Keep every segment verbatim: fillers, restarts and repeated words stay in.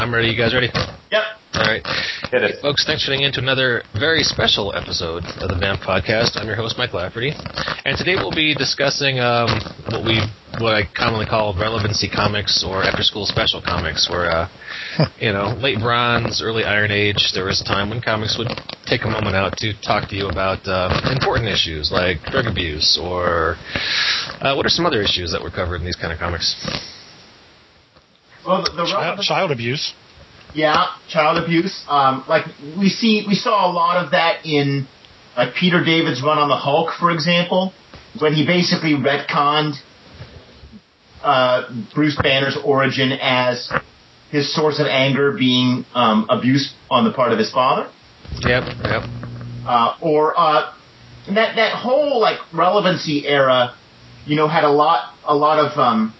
I'm ready. You guys ready? Yep. All right. Hit it. Hey, folks, thanks for tuning in to another very special episode of the Vamp Podcast. I'm your host, Mike Lafferty. And today we'll be discussing um, what we what I commonly call relevancy comics or after-school special comics, where, uh, you know, late Bronze, early Iron Age, there was a time when comics would take a moment out to talk to you about uh, important issues like drug abuse or uh, what are some other issues that were covered in these kind of comics? Well, the, the child, child abuse. Yeah, child abuse. Um, like we see, we saw a lot of that in like Peter David's run on the Hulk, for example, when he basically retconned uh, Bruce Banner's origin as his source of anger being um, abuse on the part of his father. Yep, yep. Uh, or uh, that that whole like relevancy era, you know, had a lot a lot of um,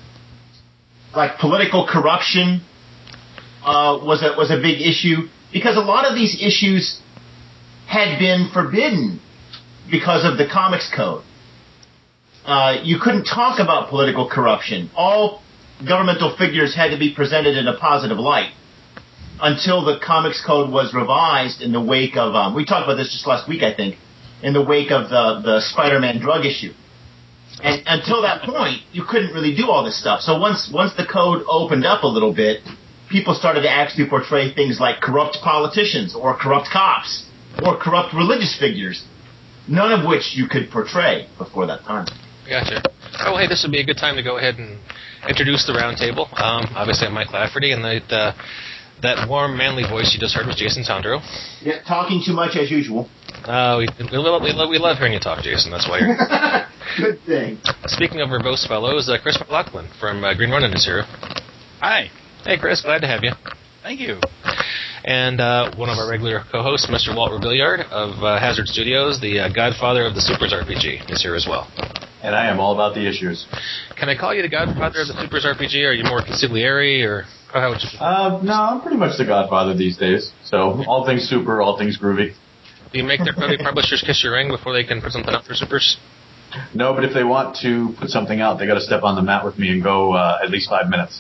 like political corruption. Uh, was a was a big issue because a lot of these issues had been forbidden because of the Comics Code. Uh, you couldn't talk about political corruption. All governmental figures had to be presented in a positive light until the Comics Code was revised in the wake of um, we talked about this just last week, I think, in the wake of the the Spider-Man drug issue. And until that point, you couldn't really do all this stuff. So once once the code opened up a little bit, people started to actually portray things like corrupt politicians or corrupt cops or corrupt religious figures, none of which you could portray before that time. Gotcha. Oh, hey, this would be a good time to go ahead and introduce the round table. Um, obviously, I'm Mike Lafferty, and the, the, that warm, manly voice you just heard was Jason Tondro. Yeah, talking too much as usual. Uh, we, we, love, we, love, we love hearing you talk, Jason. That's why you're Good thing. Speaking of verbose fellows, uh, Chris McLaughlin from uh, Green Ronin is here. Hi. Hey, Chris, glad to have you. Thank you. And uh, one of our regular co-hosts, Mister Walt Rebillard of uh, Hazard Studios, the uh, godfather of the Supers R P G, is here as well. And I am all about the issues. Can I call you the godfather of the Supers R P G? Are you more consigliere, or how would you... Uh, no, I'm pretty much the godfather these days. So all things super, all things groovy. Do you make their publishers kiss your ring before they can put something out for Supers? No, but if they want to put something out, they got to step on the mat with me and go uh, at least five minutes.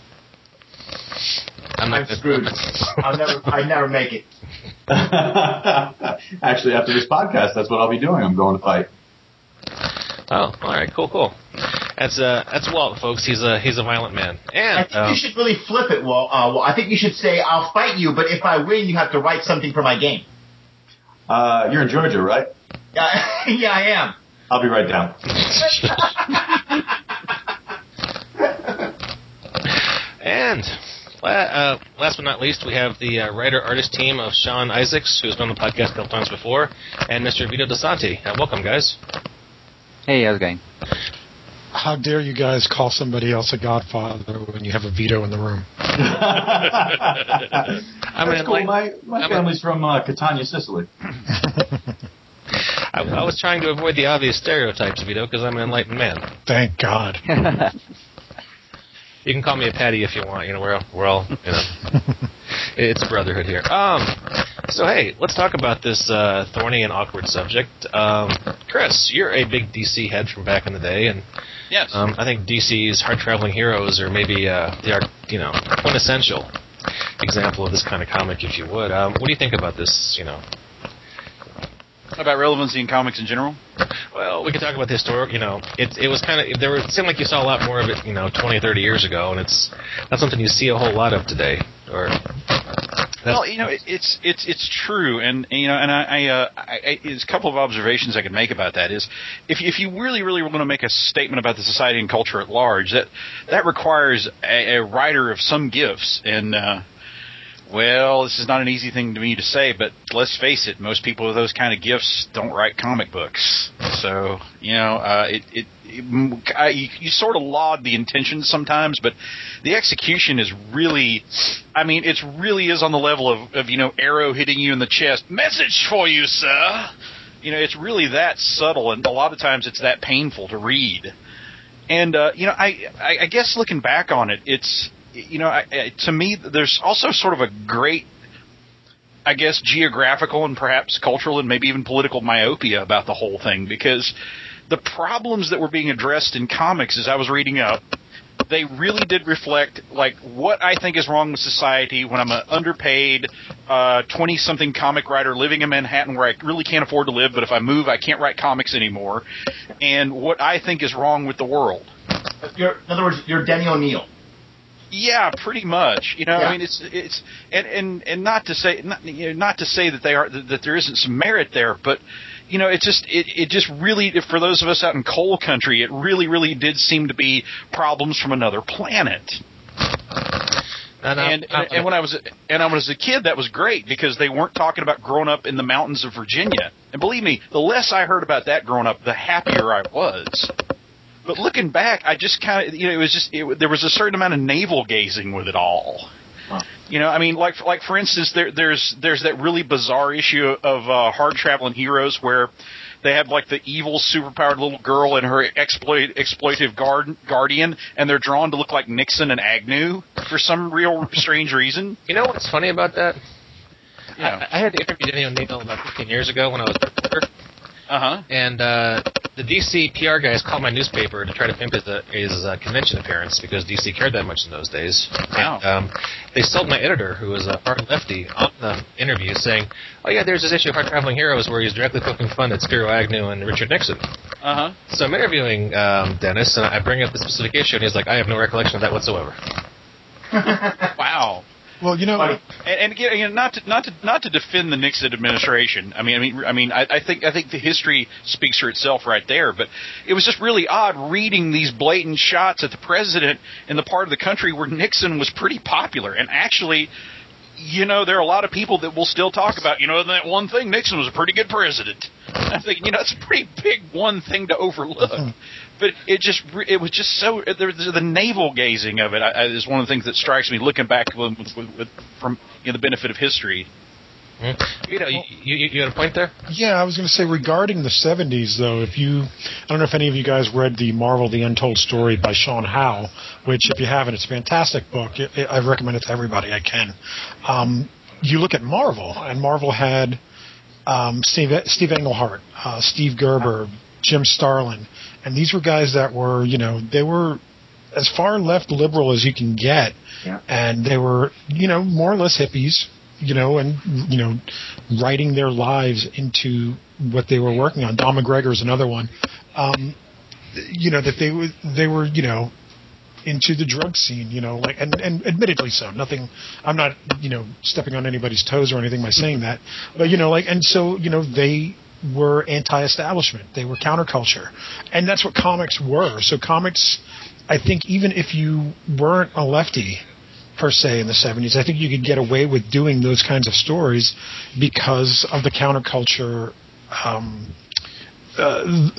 I'm, I'm screwed. I'll never, I never make it. Actually, after this podcast, that's what I'll be doing. I'm going to fight. Oh, all right, cool, cool. That's uh, that's Walt, folks. He's a he's a violent man. And I think uh, you should really flip it, Walt. Uh, well, I think you should say, "I'll fight you, but if I win, you have to write something for my game." Uh, you're in Georgia, right? Yeah, yeah, I am. I'll be right down. And uh, last but not least, we have the uh, writer-artist team of Sean Isaacs, who's been on the podcast a couple times before, and Mister Vito DeSanti. Uh, welcome, guys. Hey, how's it going? How dare you guys call somebody else a godfather when you have a veto in the room? I mean, That's cool. like, my my I'm family's a, from uh, Catania, Sicily. I, I was trying to avoid the obvious stereotypes, Vito, because I'm an enlightened man. Thank God. You can call me a Patty if you want. You know, we're all, we're all you know, it's a brotherhood here. Um, so hey, let's talk about this uh, thorny and awkward subject. Um, Chris, you're a big D C head from back in the day, and yes, um, I think D C's hard traveling heroes are maybe uh, they are you know quintessential example of this kind of comic, if you would. Um, what do you think about this? You know. About relevancy in comics in general? Well, we could talk about the historic, you know, it it was kind of, there were, it seemed like you saw a lot more of it, you know, twenty, thirty years ago, and it's not something you see a whole lot of today, or... Well, you know, it, it's it's it's true, and you know, and I, I, uh, I, I there's a couple of observations I could make about that. Is if if you really really want to make a statement about the society and culture at large, that that requires a, a writer of some gifts, and uh, well, this is not an easy thing to me to say, but let's face it, most people with those kind of gifts don't write comic books. So, you know, uh, it, it, it I, you, you sort of laud the intentions sometimes, but the execution is really, I mean, it really is on the level of, of, you know, arrow hitting you in the chest. Message for you, sir. You know, it's really that subtle, and a lot of times it's that painful to read. And, uh, you know, I, I, I guess looking back on it, it's, you know, I, to me, there's also sort of a great, I guess, geographical and perhaps cultural and maybe even political myopia about the whole thing, because the problems that were being addressed in comics, as I was reading up, they really did reflect like what I think is wrong with society when I'm an underpaid twenty-something uh, comic writer living in Manhattan where I really can't afford to live, but if I move, I can't write comics anymore, and what I think is wrong with the world. You're, in other words, you're Denny O'Neil. Yeah, pretty much. You know, yeah. I mean, it's it's and, and, and not to say not you know, not to say that they are that there isn't some merit there, but you know, it just it, it just really for those of us out in coal country, it really really did seem to be problems from another planet. And, and, and, and when I was and I was a kid, that was great because they weren't talking about growing up in the mountains of Virginia. And believe me, the less I heard about that growing up, the happier I was. But looking back, I just kind of, you know, it was just, it, there was a certain amount of navel gazing with it all. Huh. You know, I mean, like, like for instance, there, there's there's that really bizarre issue of uh, Hard Traveling Heroes where they have like the evil, superpowered little girl and her exploit, exploitive guard, guardian, and they're drawn to look like Nixon and Agnew for some real strange reason. You know what's funny about that? Yeah. I, I had to interview Denny O'Neil about fifteen years ago when I was a reporter. Uh-huh. And uh, the D C P R guys called my newspaper to try to pimp his, uh, his uh, convention appearance because D C cared that much in those days. Wow. And, um, they sold my editor, who was a hard lefty, on the interview saying, oh, yeah, there's this issue of Hard Traveling Heroes where he's directly poking fun at Spiro Agnew and Richard Nixon. Uh-huh. So I'm interviewing um, Dennis, and I bring up the specific issue, and he's like, I have no recollection of that whatsoever. Wow. Well, you know, and, and again, not to not to not to defend the Nixon administration. I mean, I mean, I mean, I, I think I think the history speaks for itself right there. But it was just really odd reading these blatant shots at the president in the part of the country where Nixon was pretty popular. And actually, you know, there are a lot of people that will still talk about, you know, that one thing, Nixon was a pretty good president. And I'm thinking, you know, it's a pretty big one thing to overlook. But it just, it was just so, there, the navel gazing of it I, is one of the things that strikes me looking back with, with, with, from you know, the benefit of history. Mm-hmm. You know, you, you, you had a point there? Yeah, I was going to say regarding the seventies, though, if you, I don't know if any of you guys read the Marvel: The Untold Story by Sean Howe, which if you haven't, it's a fantastic book. It, it, I recommend it to everybody I can. Um, you look at Marvel, and Marvel had um, Steve, Steve Englehart, uh, Steve Gerber, Jim Starlin, and these were guys that were, you know, they were as far left liberal as you can get, yeah. and they were, you know, more or less hippies. You know, and, you know, writing their lives into what they were working on. Don McGregor's another one. Um, you know, that they were, they were, you know, into the drug scene, you know, like, and, and admittedly so. Nothing, I'm not, you know, stepping on anybody's toes or anything by saying that. But, you know, like, and so, you know, they were anti-establishment. They were counterculture. And that's what comics were. So comics, I think even if you weren't a lefty, per se, in the seventies, I think you could get away with doing those kinds of stories because of the counterculture. Um, uh,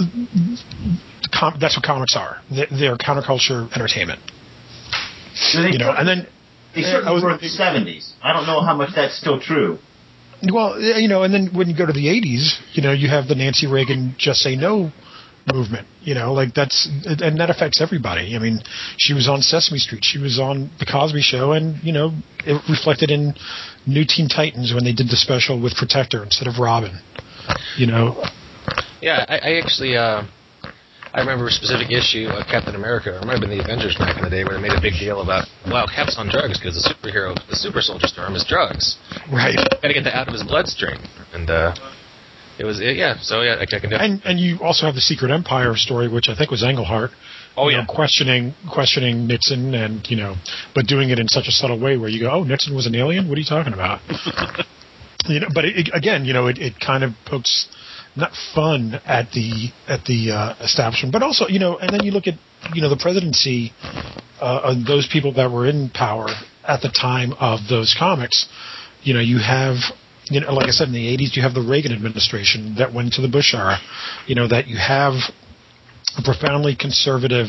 com- that's what comics are. They're, they're counterculture entertainment. So they you know, and then they certainly was, were in the seventies. I don't know how much that's still true. Well, you know, and then when you go to the eighties, you know, you have the Nancy Reagan "Just Say No" movement, you know, like that's, and that affects everybody. I mean, she was on Sesame Street, she was on The Cosby Show, and, you know, it reflected in New Teen Titans when they did the special with Protector instead of Robin, you know. Yeah, I, I actually, uh, I remember a specific issue of Captain America, or it might have been the Avengers back in the day, where they made a big deal about, wow, Cap's on drugs because the superhero, the super soldier serum is drugs. Right. Got to get that out of his bloodstream. And, uh, It was it, yeah, so yeah, I can do it. And and you also have the Secret Empire story, which I think was Englehart. Oh you yeah, know, questioning questioning Nixon, and you know, but doing it in such a subtle way where you go, oh, Nixon was an alien. What are you talking about? you know, but it, again, you know, it, it kind of pokes not fun at the at the uh, establishment, but also, you know, and then you look at, you know, the presidency uh, of those people that were in power at the time of those comics. You know, you have. You know, like I said, in the eighties, you have the Reagan administration that went to the Bush era. You know, that you have a profoundly conservative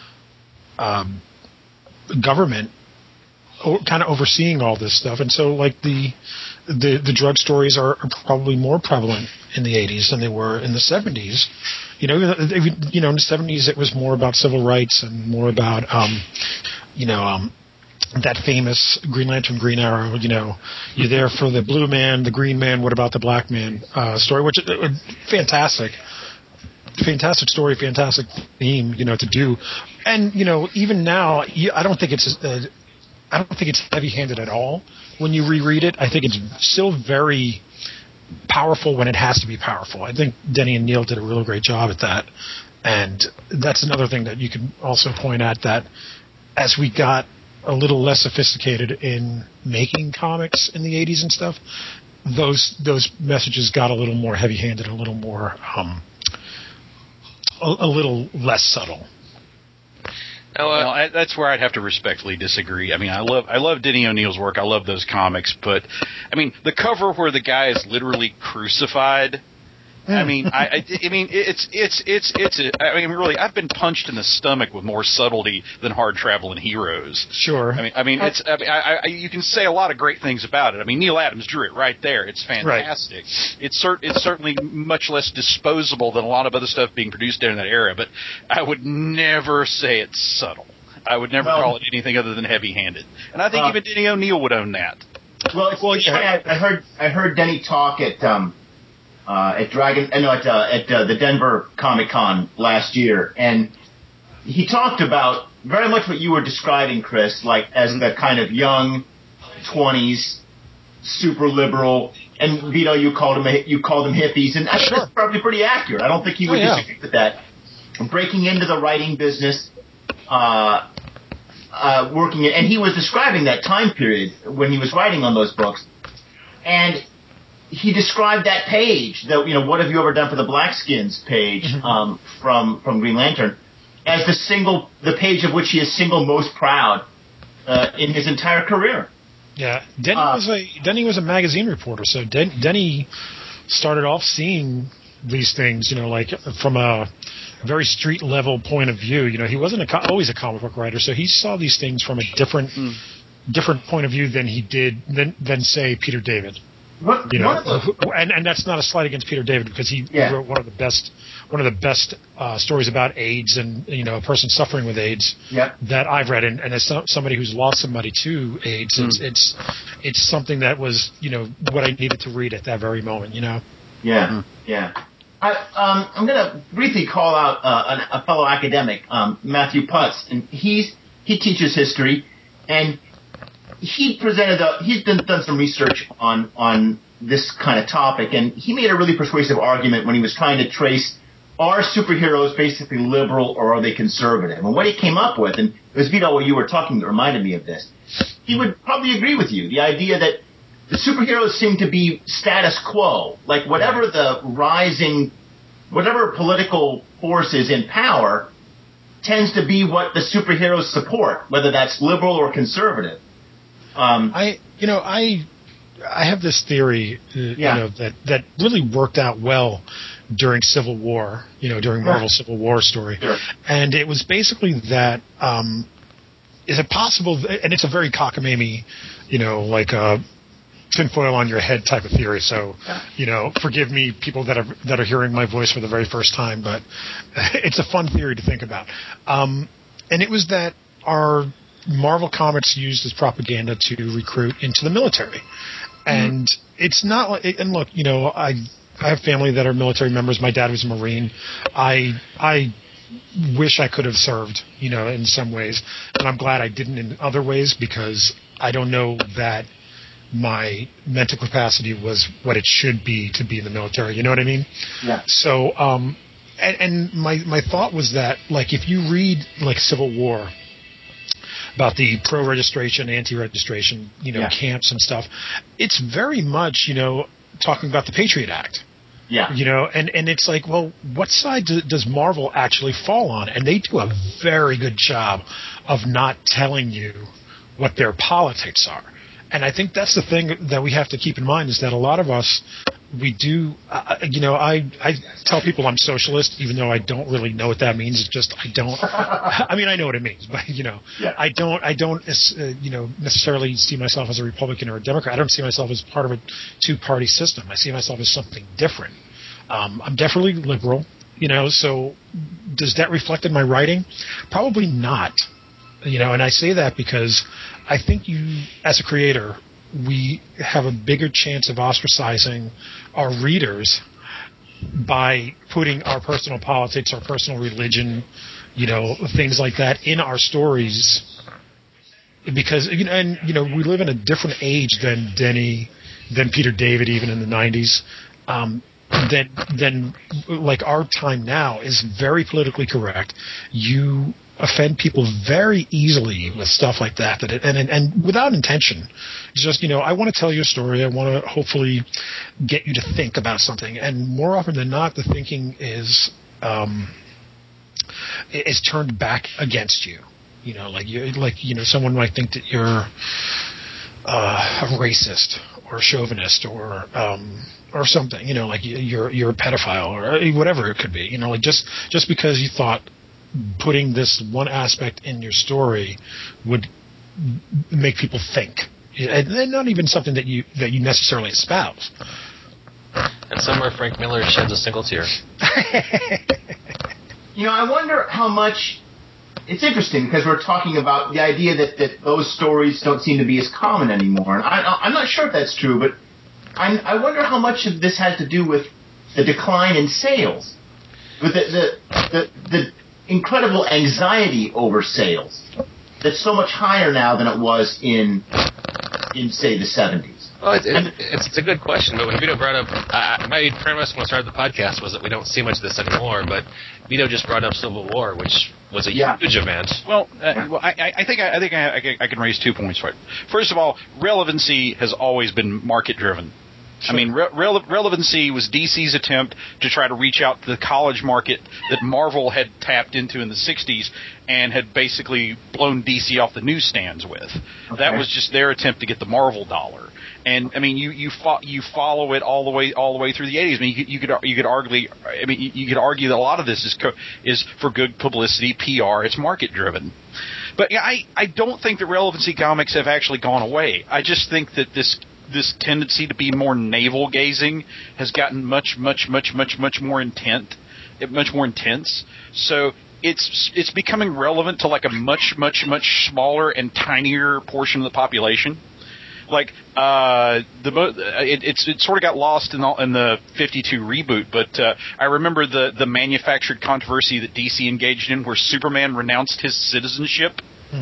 um, government o- kind of overseeing all this stuff. And so, like, the the, the drug stories are, are probably more prevalent in the eighties than they were in the seventies. You know, you know, in the seventies, it was more about civil rights and more about, um, you know, um, that famous Green Lantern, Green Arrow, you know, you're there for the blue man, the green man, what about the black man uh, story, which is uh, fantastic. fantastic story, fantastic theme, you know, to do. And, you know, even now, I don't think it's uh, I don't think it's heavy-handed at all when you reread it. I think it's still very powerful when it has to be powerful. I think Denny and Neil did a really great job at that. And that's another thing that you can also point at, that as we got a little less sophisticated in making comics in the eighties and stuff, those those messages got a little more heavy-handed, a little more, um, a, a little less subtle. Oh, uh, well, I, that's where I'd have to respectfully disagree. I mean, I love I love Denny O'Neil's work. I love those comics, but I mean, the cover where the guy is literally crucified. I mean, I, I, I mean, it's it's it's it's. A, I mean, really, I've been punched in the stomach with more subtlety than Hard Traveling Heroes. Sure. I mean, I mean, it's. I mean, I, I, you can say a lot of great things about it. I mean, Neil Adams drew it right there. It's fantastic. Right. It's cert, It's certainly much less disposable than a lot of other stuff being produced during that era. But I would never say it's subtle. I would never well, call it anything other than heavy-handed. And I think uh, even Denny O'Neil would own that. Well, it's, well, yeah, I, I heard I heard Denny talk at. Um, Uh, at Dragon, no, at, uh, at uh, the Denver Comic Con last year, and he talked about very much what you were describing, Chris, like as the kind of young twenties, super liberal, and Vito, you called him you called them hippies, and that's, sure. that's probably pretty accurate. I don't think he would oh, yeah. disagree with that. Breaking into the writing business, uh, uh, working, and he was describing that time period when he was writing on those books, and he described that page, the, you know, what have you ever done for the Blackskins page um, from from Green Lantern, as the single, the page of which he is single most proud uh, in his entire career. Yeah, Denny uh, was a Denny was a magazine reporter, so Den, Denny started off seeing these things, you know, like from a very street level point of view. You know, he wasn't a, always a comic book writer, so he saw these things from a different mm. different point of view than he did than than say Peter David. What, you know, the, and, and that's not a slight against Peter David, because he yeah. wrote one of the best, one of the best uh, stories about AIDS and, you know, a person suffering with AIDS yep. that I've read. And, and as so, somebody who's lost somebody to AIDS, mm. it's it's it's something that was, you know, what I needed to read at that very moment. You know. Yeah, mm. yeah. I, um, I'm going to briefly call out uh, a, a fellow academic, um, Matthew Putz, and he's he teaches history, and he presented a, he's done, done some research on, on this kind of topic, and he made a really persuasive argument when he was trying to trace, are superheroes basically liberal or are they conservative? And what he came up with, and it was Vito, what you were talking that reminded me of this, he would probably agree with you. The idea that the superheroes seem to be status quo, like whatever the rising, whatever political force is in power tends to be what the superheroes support, whether that's liberal or conservative. Um, I, you know, I, I have this theory, uh, yeah. you know, that, that really worked out well during Civil War, you know, during Marvel's Civil War story. Sure. And it was basically that, um, is it possible, and it's a very cockamamie, you know, like a tinfoil on your head type of theory. So, you know, forgive me, people that are, that are hearing my voice for the very first time, but it's a fun theory to think about. Um, and it was that our Marvel Comics used as propaganda to recruit into the military. And mm-hmm. it's not like, and look, you know, I I have family that are military members. My dad was a Marine. I I wish I could have served, you know, in some ways, and I'm glad I didn't in other ways, because I don't know that my mental capacity was what it should be to be in the military. You know what I mean? Yeah. So, um, and, and my my thought was that, like, if you read like Civil War, about the pro-registration, anti-registration, you know, yeah. camps and stuff, it's very much, you know, talking about the Patriot Act. Yeah. You know, and, and it's like, well, what side do, does Marvel actually fall on? And they do a very good job of not telling you what their politics are. And I think that's the thing that we have to keep in mind, is that a lot of us, we do, uh, you know, I, I tell people I'm socialist, even though I don't really know what that means. It's just, I don't, I mean, I know what it means, but, you know, yeah. I don't, I don't, uh, you know, necessarily see myself as a Republican or a Democrat. I don't see myself as part of a two-party system. I see myself as something different. Um, I'm definitely liberal, you know, so does that reflect in my writing? Probably not. You know, and I say that because I think you, as a creator, we have a bigger chance of ostracizing our readers by putting our personal politics, our personal religion, you know, things like that in our stories. Because, you know, and, you know, we live in a different age than Denny, than Peter David, even in the nineties. Um, then, then, like, our time now is very politically correct. You offend people very easily with stuff like that, that it, and, and and without intention. It's just, you know, I want to tell you a story. I want to hopefully get you to think about something. And more often than not, the thinking is um, is turned back against you. You know, like you, like you know, someone might think that you're uh, a racist or a chauvinist or um, or something. You know, like you're you're a pedophile or whatever it could be. You know, like just just because you thought putting this one aspect in your story would make people think, and not even something that you that you necessarily espouse. And somewhere Frank Miller sheds a single tear. You know, I wonder how much. It's interesting because we're talking about the idea that, that those stories don't seem to be as common anymore, and I, I'm not sure if that's true, but I'm, I wonder how much of this has to do with the decline in sales, with the the, the, the incredible anxiety over sales that's so much higher now than it was in, in say, the seventies. Well, it's, it's, it's, it's a good question, but when Vito brought up, uh, my premise when I started the podcast was that we don't see much of this anymore, but Vito just brought up Civil War, which was a yeah. huge event. Well, uh, well I, I think I, I think I, I, can, I can raise two points for it. First of all, relevancy has always been market-driven. Sure. I mean, re- rele- relevancy was D C's attempt to try to reach out to the college market that Marvel had tapped into in the sixties and had basically blown D C off the newsstands with. Okay. That was just their attempt to get the Marvel dollar. And I mean, you you fo- you follow it all the way all the way through the eighties. I mean, you, you could you could argue I mean you, you could argue that a lot of this is co- is for good publicity, P R. It's market driven. But yeah, I I don't think that relevancy comics have actually gone away. I just think that this. This tendency to be more navel-gazing has gotten much, much, much, much, much more intent, much more intense. So it's it's becoming relevant to like a much, much, much smaller and tinier portion of the population. Like uh, the it, it's it sort of got lost in the, in the fifty-two reboot, but uh, I remember the the manufactured controversy that D C engaged in, where Superman renounced his citizenship.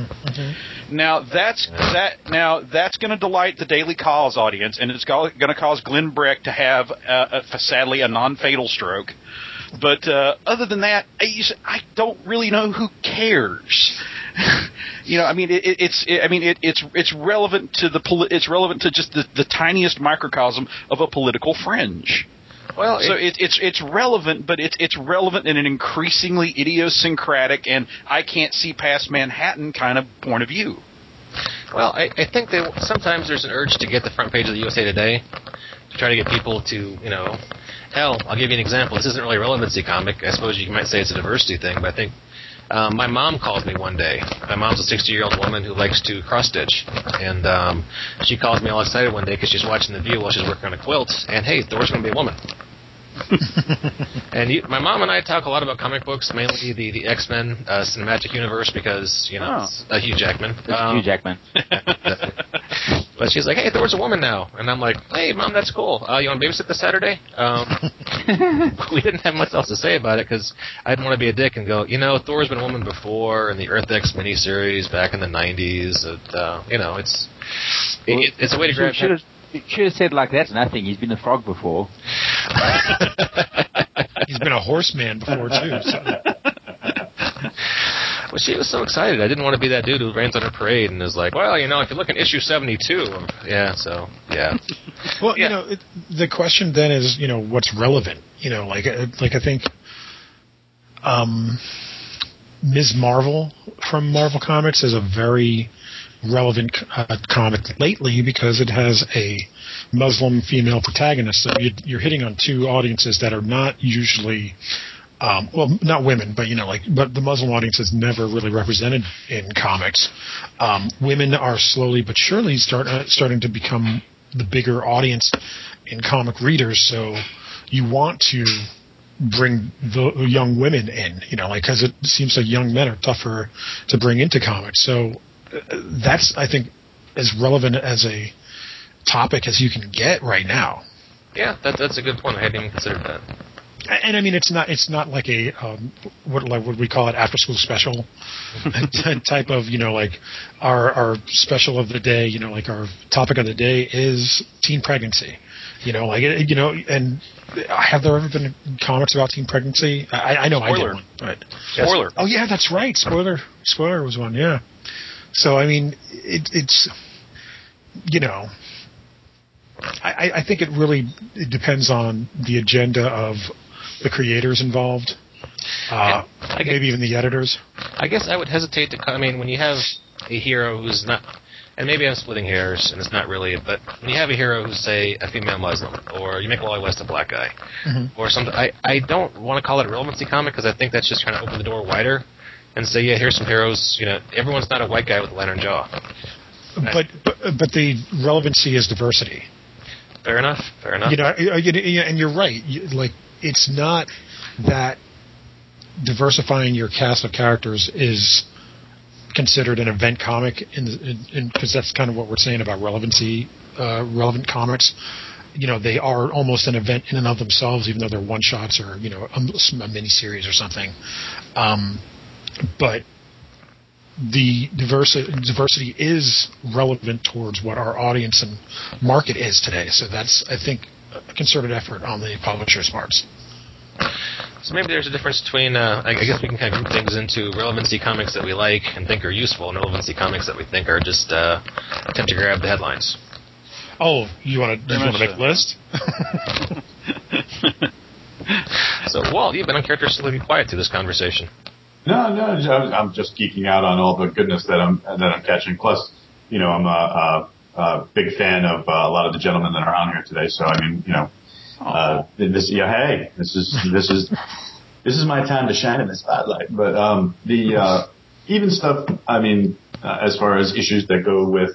Mm-hmm. Now that's that. Now that's going to delight the Daily Cause audience, and it's going to cause Glenn Beck to have, uh, a, sadly, a non-fatal stroke. But uh, other than that, I, I don't really know who cares. You know, I mean, it, it's. It, I mean, it, it's it's relevant to the. Poli- it's relevant to just the, the tiniest microcosm of a political fringe. Well, so it, it's it's relevant, but it's it's relevant in an increasingly idiosyncratic and I can't see past Manhattan kind of point of view. Well, I, I think that sometimes there's an urge to get the front page of the U S A Today to try to get people to, you know, hell, I'll give you an example. This isn't really a relevancy comic. I suppose you might say it's a diversity thing, but I think um, my mom called me one day. My mom's a sixty-year-old woman who likes to cross-stitch, and um, she calls me all excited one day because she's watching The View while she's working on a quilt, and hey, Thor's going to be a woman. And you, my mom and I talk a lot about comic books, mainly the, the X-Men uh, cinematic universe, because, you know, oh. it's, uh, Hugh Jackman. Um, Hugh Jackman. But she's like, hey, Thor's a woman now. And I'm like, hey, Mom, that's cool. Uh, you want to babysit this Saturday? Um, we didn't have much else to say about it, because I didn't want to be a dick and go, you know, Thor's been a woman before in the Earth X miniseries back in the nineties. And, uh, you know, it's it, it's a way to grab... Should have, should have said like, that's nothing. He's been a frog before. He's been a horseman before, too. So. Well, she was so excited. I didn't want to be that dude who rains on her parade and is like, well, you know, if you look at issue seventy-two, yeah, so, yeah. Well, yeah. you know, it, the question then is, you know, what's relevant? You know, like, like I think um, Miz Marvel from Marvel Comics is a very relevant uh, comic lately because it has a Muslim female protagonist. So you, you're hitting on two audiences that are not usually... Um, well, not women, but you know, like, but the Muslim audience is never really represented in comics. Um, women are slowly but surely start uh, starting to become the bigger audience in comic readers. So you want to bring the young women in, you know, like, because it seems like young men are tougher to bring into comics. So uh, that's, I think, as relevant as a topic as you can get right now. Yeah, that, that's a good point. I hadn't even considered that. And I mean, it's not it's not like a um, what like would we call it after school special type of, you know, like our our special of the day, you know, like our topic of the day is teen pregnancy, you know, like you know, and have there ever been comics about teen pregnancy? I, I know Spoiler. I did one, but Spoiler. Oh yeah, that's right. Spoiler. Spoiler was one. Yeah. So I mean, it, it's you know. I, I think it really it depends on the agenda of the creators involved, uh, Yeah, guess, maybe even the editors. I guess I would hesitate to. I mean, when you have a hero who's not, and maybe I'm splitting hairs, and it's not really, but when you have a hero who's, say, a female Muslim, or you make Wally West a black guy, mm-hmm. or something, I, I don't want to call it a relevancy comic because I think that's just trying to open the door wider and say, yeah, here's some heroes. You know, everyone's not a white guy with a lantern jaw. But but but the relevancy is diversity. Fair enough. Fair enough. You know, and you're right. Like, it's not that diversifying your cast of characters is considered an event comic, in because that's kind of what we're saying about relevancy, uh, relevant comics. You know, they are almost an event in and of themselves, even though they're one shots or, you know, a, a mini series or something. Um, but the diversity diversity is relevant towards what our audience and market is today. So that's, I think, a concerted effort on the publisher's parts. So maybe there's a difference between, uh, I guess we can kind of group things into relevancy comics that we like and think are useful, and relevancy comics that we think are just uh, attempt to grab the headlines. Oh, you want to you want to make a list? So, Walt, you've been uncharacteristically quiet through this conversation. No, no, I'm just geeking out on all the goodness that I'm that I'm catching. Plus, you know, I'm a, a, a big fan of uh, a lot of the gentlemen that are on here today. So, I mean, you know, uh, this, yeah, hey, this is this is this is my time to shine in the spotlight. But um, the uh, even stuff, I mean, uh, as far as issues that go with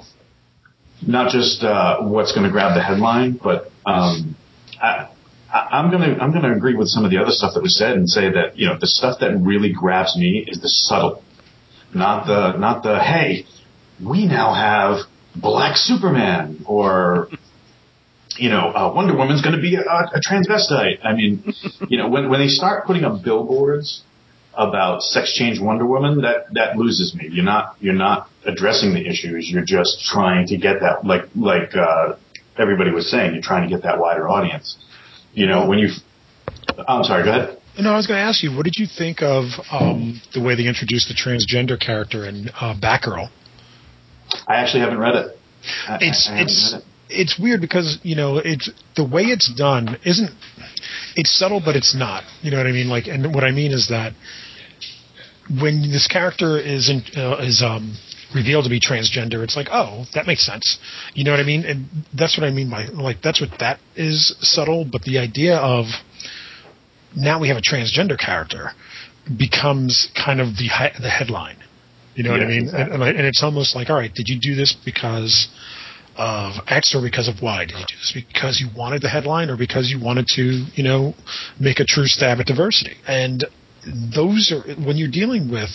not just uh, what's going to grab the headline, but um, I, I'm gonna I'm gonna agree with some of the other stuff that was said and say that, you know, the stuff that really grabs me is the subtle, not the not the hey, we now have Black Superman, or, you know, uh, Wonder Woman's going to be a, a transvestite. I mean, you know, when when they start putting up billboards about sex change Wonder Woman, that that loses me. You're not you're not addressing the issues. You're just trying to get that, like like uh, everybody was saying, you're trying to get that wider audience. You know, when you... Oh, I'm sorry, go ahead. No, I was going to ask you, what did you think of um, the way they introduced the transgender character in uh, Batgirl? I actually haven't read it. I, it's I it's read it. It's weird because, you know, it's the way it's done isn't... It's subtle, but it's not. You know what I mean? Like, and what I mean is that when this character is in, uh, is um, revealed to be transgender, it's like, oh, that makes sense. You know what I mean? And that's what I mean by, like, that's what that is subtle, but the idea of now we have a transgender character becomes kind of the the headline. You know yes, what I mean? Exactly. And, and it's almost like, all right, did you do this because of X or because of Y? Did you do this because you wanted the headline or because you wanted to, you know, make a true stab at diversity? And those are, when you're dealing with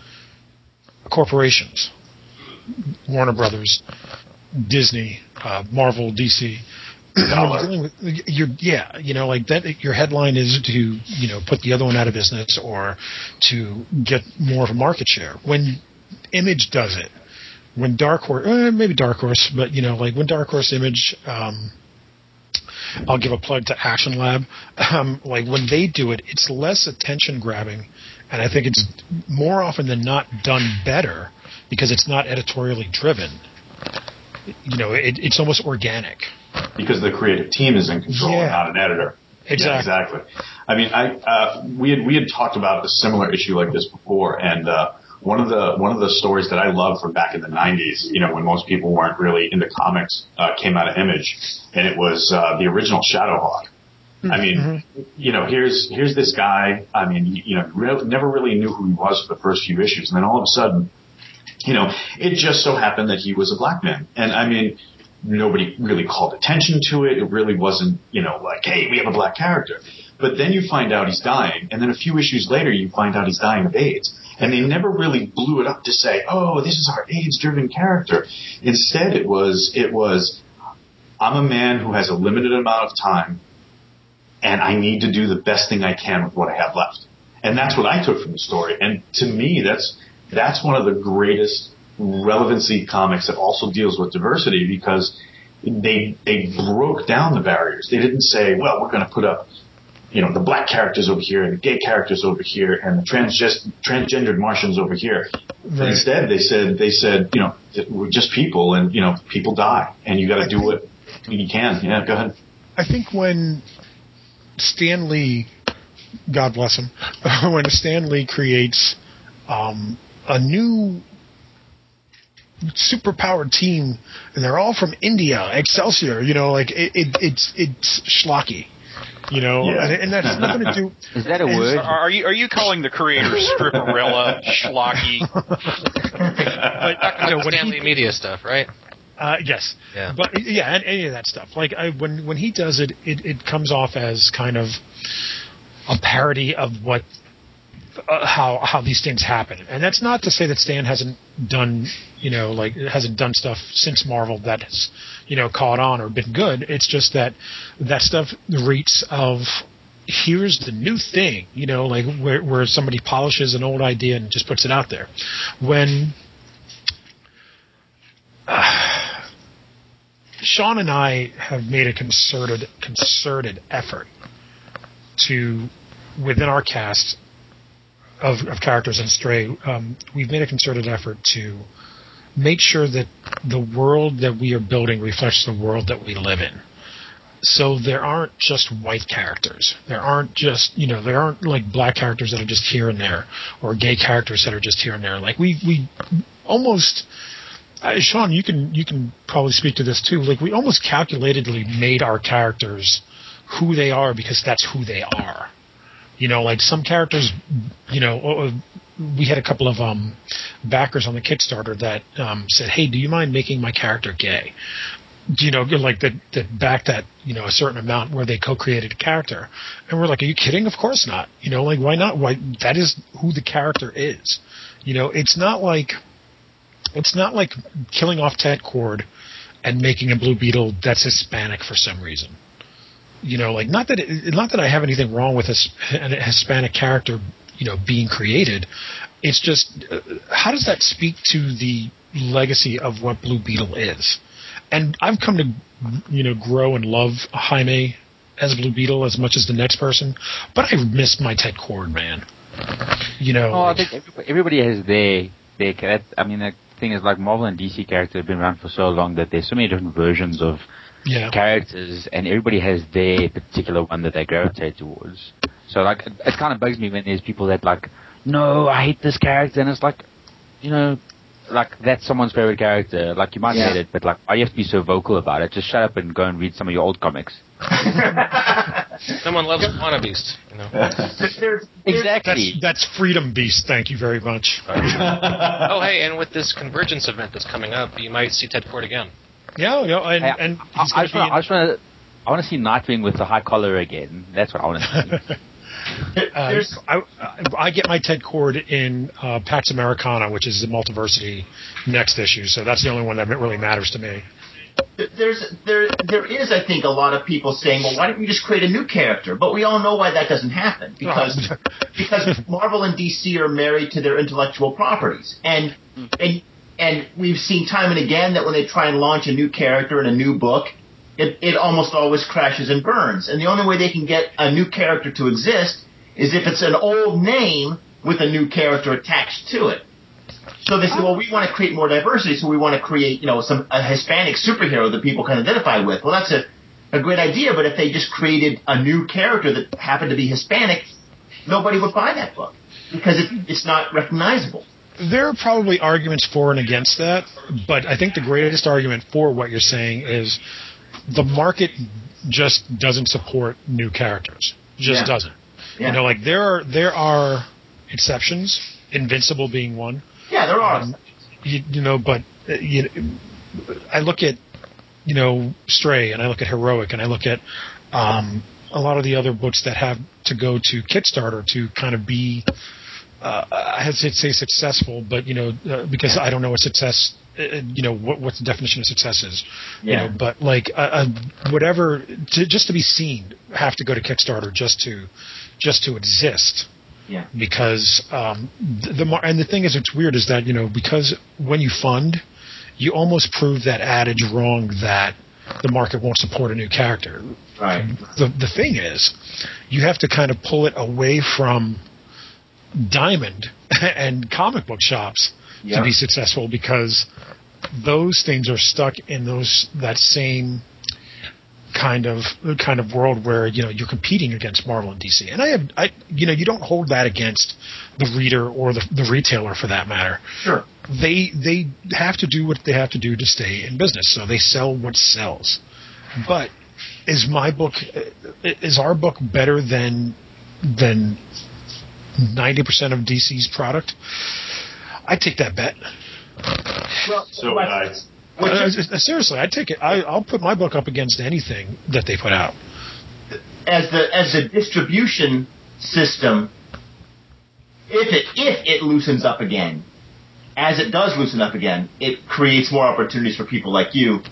corporations, Warner Brothers, Disney, uh, Marvel, D C, when you're dealing with, you're, yeah, you know, like that, your headline is to, you know, put the other one out of business or to get more of a market share. When Image does it, when Dark Horse, eh, maybe Dark Horse, but, you know, like when Dark Horse Image, um, I'll give a plug to Action Lab. Um, like when they do it, it's less attention grabbing, and I think it's more often than not done better because it's not editorially driven. You know, it, it's almost organic. Because the creative team is in control, yeah. and not an editor. Exactly. Yeah, exactly. I mean, I uh, we had we had talked about a similar issue like this before, and uh, one of the one of the stories that I love from back in the nineties, you know, when most people weren't really into comics, uh, came out of Image, and it was uh, the original Shadowhawk. Mm-hmm. I mean, you know, here's here's this guy. I mean, you know, re- never really knew who he was for the first few issues, and then all of a sudden, you know, it just so happened that he was a black man, and I mean, nobody really called attention to it. It really wasn't, you know, like, hey, we have a black character. But then you find out he's dying, and then a few issues later, you find out he's dying of AIDS. And they never really blew it up to say, oh, this is our AIDS-driven character. Instead, it was, it was, I'm a man who has a limited amount of time, and I need to do the best thing I can with what I have left. And that's what I took from the story. And to me, that's that's one of the greatest relevancy comics that also deals with diversity, because they they broke down the barriers. They didn't say, well, we're going to put up, you know, the black characters over here and the gay characters over here and the transgest, transgendered Martians over here. Right. Instead, they said, they said, you know, we're just people, and, you know, people die, and you got to do what you can. Yeah, go ahead. I think when Stan Lee, God bless him, when Stan Lee creates um, a new superpowered team, and they're all from India, Excelsior, you know, like it, it, it's it's schlocky, you know, yeah. and, and that's nothing to do. Is that a word? Are, are you are you calling the creator Stripperella schlocky? But you know, Stanley he, Media stuff, right? Uh, yes, yeah, but yeah, and any of that stuff. Like I, when when he does it, it, it comes off as kind of a parody of what. Uh, how how these things happen, and that's not to say that Stan hasn't done, you know, like hasn't done stuff since Marvel that has, you know, caught on or been good. It's just that that stuff reeks of here's the new thing, you know, like where where somebody polishes an old idea and just puts it out there. When uh, Sean and I have made a concerted concerted effort to within our cast. Of, of characters in Stray, um, we've made a concerted effort to make sure that the world that we are building reflects the world that we live in. So there aren't just white characters. There aren't just, you know, there aren't like black characters that are just here and there, or gay characters that are just here and there. Like we, we almost, uh, Sean, you can you can probably speak to this too. Like we almost calculatedly made our characters who they are because that's who they are. You know, like some characters, you know, we had a couple of um, backers on the Kickstarter that um, said, hey, do you mind making my character gay? You know, like that, that backed that, you know, a certain amount where they co-created a character. And we're like, are you kidding? Of course not. You know, like, why not? Why? That is who the character is. You know, it's not like, it's not like killing off Ted Kord and making a Blue Beetle that's Hispanic for some reason. You know, like not that it, not that I have anything wrong with a, a Hispanic character, you know, being created. It's just uh, how does that speak to the legacy of what Blue Beetle is? And I've come to, you know, grow and love Jaime as Blue Beetle as much as the next person, but I miss my Ted Kord, man. You know, oh, like, I think everybody has their their character. I mean, the thing is, like Marvel and D C characters have been around for so long that there's so many different versions of. Yeah. Characters, and everybody has their particular one that they gravitate towards. So, like, it, it kind of bugs me when there's people that like, no, I hate this character, and it's like, you know, like that's someone's favorite character. Like, you might yeah. hate it, but like, why do you have to be so vocal about it? Just shut up and go and read some of your old comics. Someone loves Wanna Beast, you know. There's, exactly. That's, that's Freedom Beast. Thank you very much. Oh, hey, and with this Convergence event that's coming up, you might see Ted Kord again. Yeah, yeah, and, I, and I, I, just wanna, I just want to, I want to see Nightwing with the high collar again. That's what I want to see. uh, I, I get my Ted Kord in uh, Pax Americana, which is the Multiversity next issue. So that's the only one that really matters to me. There's there there is, I think, a lot of people saying, well, why don't you just create a new character? But we all know why that doesn't happen because because Marvel and D C are married to their intellectual properties, and and. And we've seen time and again that when they try and launch a new character in a new book, it, it almost always crashes and burns. And the only way they can get a new character to exist is if it's an old name with a new character attached to it. So they say, well, we want to create more diversity, so we want to create, you know, some a Hispanic superhero that people can identify with. Well, that's a, a great idea, but if they just created a new character that happened to be Hispanic, nobody would buy that book because it, it's not recognizable. There are probably arguments for and against that, but I think the greatest argument for what you're saying is the market just doesn't support new characters. Just yeah. doesn't. Yeah. You know, like there are there are exceptions, Invincible being one. Yeah, there are. Um, you, you know, but uh, you know, I look at you know Stray, and I look at Heroic, and I look at um, a lot of the other books that have to go to Kickstarter to kind of be uh, I hesitate to say successful, but you know, uh, because I don't know what success, uh, you know, what what the definition of success is. Yeah. You know, but like uh, uh, whatever, to, just to be seen, have to go to Kickstarter just to just to exist. Yeah. Because um, the, the and the thing is, it's weird is that you know because when you fund, you almost prove that adage wrong that the market won't support a new character. Right. The the thing is, you have to kind of pull it away from Diamond and comic book shops yep. to be successful because those things are stuck in those that same kind of kind of world where you know you're competing against Marvel and D C. And I have I you know you don't hold that against the reader or the the retailer for that matter. Sure. They they have to do what they have to do to stay in business, so they sell what sells. But is my book is our book better than than ninety percent of D C's product? I'd take that bet. Well, so would I. Uh, seriously, I'd take it. I, I'll put my book up against anything that they put out. As the as a distribution system, if it if it loosens up again, as it does loosen up again, it creates more opportunities for people like you.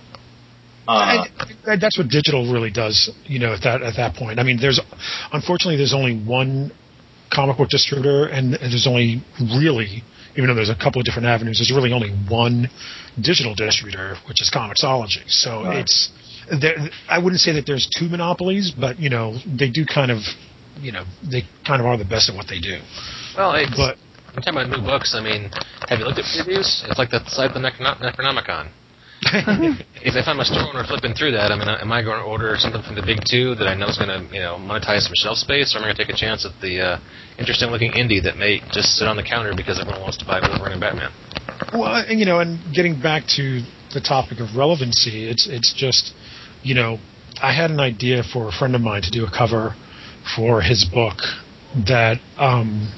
Uh, I, I, that's what digital really does. You know, at that at that point, I mean, there's unfortunately there's only one comic book distributor, and there's only really. Even though there's a couple of different avenues, there's really only one digital distributor, which is Comixology. So right. it's, I wouldn't say that there's two monopolies, but you know they do kind of, you know, they kind of are the best at what they do. Well, it's, but I'm talking about new books. I mean, have you looked at previews? It's like the site of the Necronomicon. if, if I'm a store owner flipping through that, I mean, am I going to order something from the big two that I know is going to, you know, monetize some shelf space, or am I going to take a chance at the uh, interesting-looking indie that may just sit on the counter because everyone wants to buy Wolverine and Batman? Well, and, you know, and getting back to the topic of relevancy, it's it's just, you know, I had an idea for a friend of mine to do a cover for his book that. Um,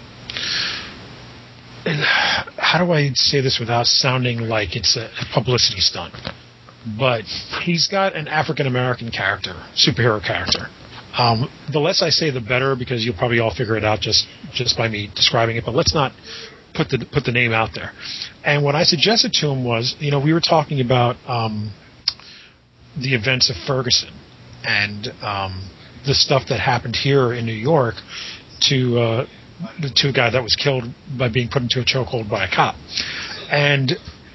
How do I say this without sounding like it's a publicity stunt? But he's got an African-American character, superhero character. Um, the less I say, the better, because you'll probably all figure it out just, just by me describing it. But let's not put the put the name out there. And what I suggested to him was, you know, we were talking about um, the events of Ferguson and um, the stuff that happened here in New York to... Uh, to a guy that was killed by being put into a chokehold by a cop. And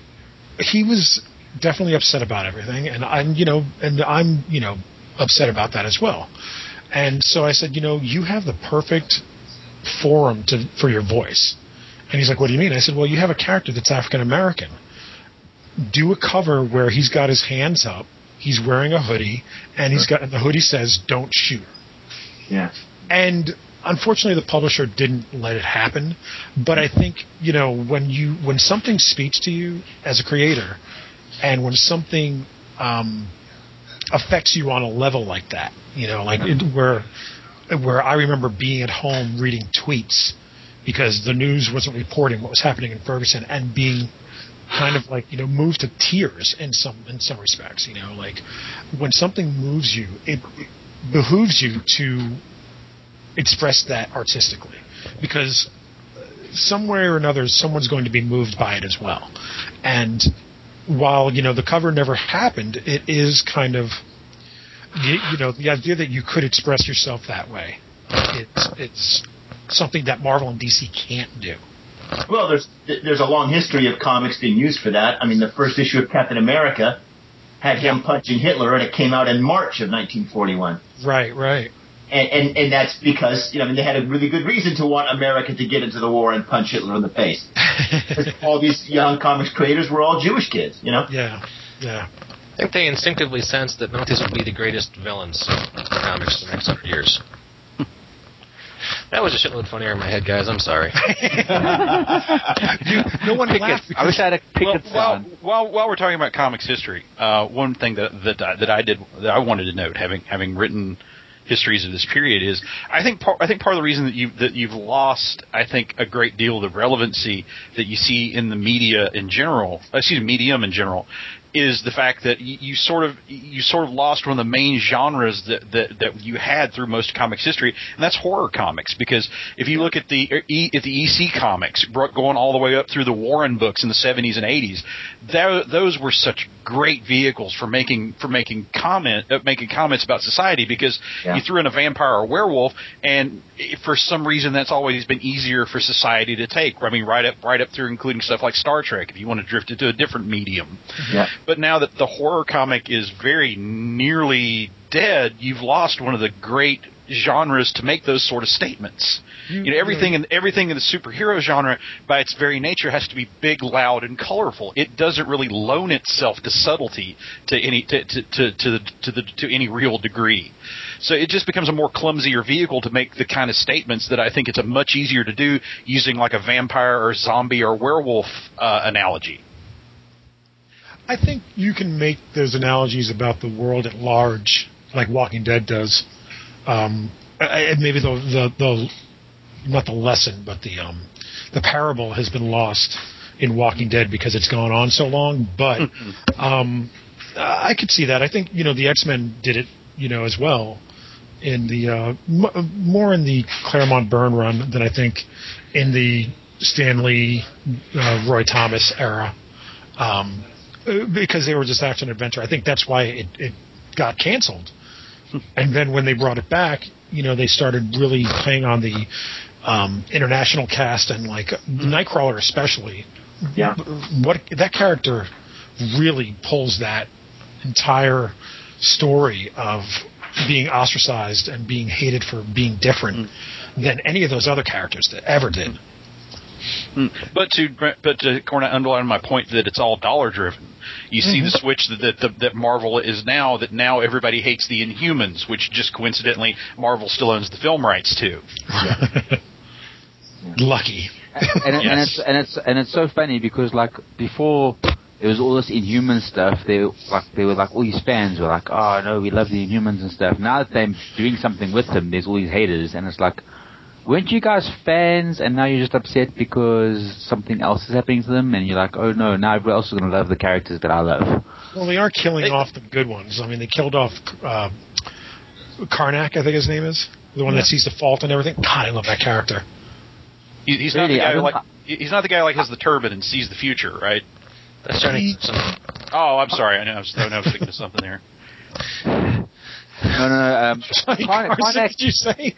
he was definitely upset about everything, and I'm, you know, and I'm, you know, upset about that as well. And so I said, you know, you have the perfect forum to for your voice. And he's like, what do you mean? I said, well, you have a character that's African American. Do a cover where he's got his hands up, he's wearing a hoodie, and he's got and the hoodie says, "Don't shoot." Yeah. And unfortunately, the publisher didn't let it happen, but I think, you know, when you when something speaks to you as a creator, and when something um, affects you on a level like that, you know, like it, where where I remember being at home reading tweets because the news wasn't reporting what was happening in Ferguson, and being kind of like, you know, moved to tears in some in some respects, you know, like when something moves you, it, it behooves you to express that artistically, because some way or another someone's going to be moved by it as well. And while, you know, the cover never happened, it is kind of, you, you know, the idea that you could express yourself that way. It's it's something that Marvel and D C can't do. Well, there's there's a long history of comics being used for that. I mean, the first issue of Captain America had him punching Hitler, and it came out in March of nineteen forty-one. Right, right. And, and and that's because, you know, I mean, they had a really good reason to want America to get into the war and punch Hitler in the face. All these young comics creators were all Jewish kids, you know? Yeah, yeah. I think they instinctively sensed that Mounties would be the greatest villains in comics the next hundred years. That was a shitload funnier in my head, guys. I'm sorry. you, no one laughed. I wish I had a pick well, it while, while while we're talking about comics history, uh, one thing that that I, that I did that I wanted to note, having having written histories of this period, is I think par- I think part of the reason that you that you've lost, I think, a great deal of the relevancy that you see in the media in general, excuse me, medium in general, is the fact that you, you sort of you sort of lost one of the main genres that, that, that you had through most of comics history, and that's horror comics. Because if you look at the e, at the E C comics, going all the way up through the Warren books in the seventies and eighties, those were such great vehicles for making for making comment uh, making comments about society. Because yeah. you threw in a vampire or a werewolf, and for some reason that's always been easier for society to take. I mean, right up right up through including stuff like Star Trek, if you want to drift it to a different medium. Yeah. But now that the horror comic is very nearly dead, you've lost one of the great genres to make those sort of statements. Mm-hmm. You know, everything in everything in the superhero genre, by its very nature, has to be big, loud, and colorful. It doesn't really loan itself to subtlety to any to to to to, the, to, the, to any real degree. So it just becomes a more clumsier vehicle to make the kind of statements that I think it's a much easier to do using like a vampire or zombie or werewolf uh, analogy. I think you can make those analogies about the world at large, like Walking Dead does. Um, and maybe the, the the not the lesson, but the um, the parable has been lost in Walking Dead because it's gone on so long. But um, I could see that. I think you know the X-Men did it, you know, as well in the uh, m- more in the Claremont Byrne run than I think in the Stan Lee, uh, Roy Thomas era. Um, Because they were just action adventure. I think that's why it, it got canceled. And then when they brought it back, you know, they started really playing on the um, international cast and like Nightcrawler especially. Yeah. What that character really pulls that entire story of being ostracized and being hated for being different mm. than any of those other characters that ever did. But to but to underline my point that it's all dollar driven. You see mm-hmm. the switch that that, that Marvel is now that now everybody hates the Inhumans, which just coincidentally Marvel still owns the film rights to. Yeah. Lucky. And, and, yes. and it's and it's and it's so funny because like before there was all this Inhuman stuff. They like they were like all these fans were like, oh no, we love the Inhumans and stuff. Now that they're doing something with them, there's all these haters, and it's like, weren't you guys fans and now you're just upset because something else is happening to them and you're like, oh no, now everyone else is going to love the characters that I love? Well, they are killing they, off the good ones. I mean, they killed off uh, Karnak, I think his name is, the one yeah. that sees the fault and everything. God, I love that character. He, he's really, not the guy who like he's not the guy who like has the turban and sees the future, right? That's Johnny. Oh, I'm sorry. I know I was, I was thinking of something there. No, no, no. Um, Johnny Karnak, Karnak, did you say?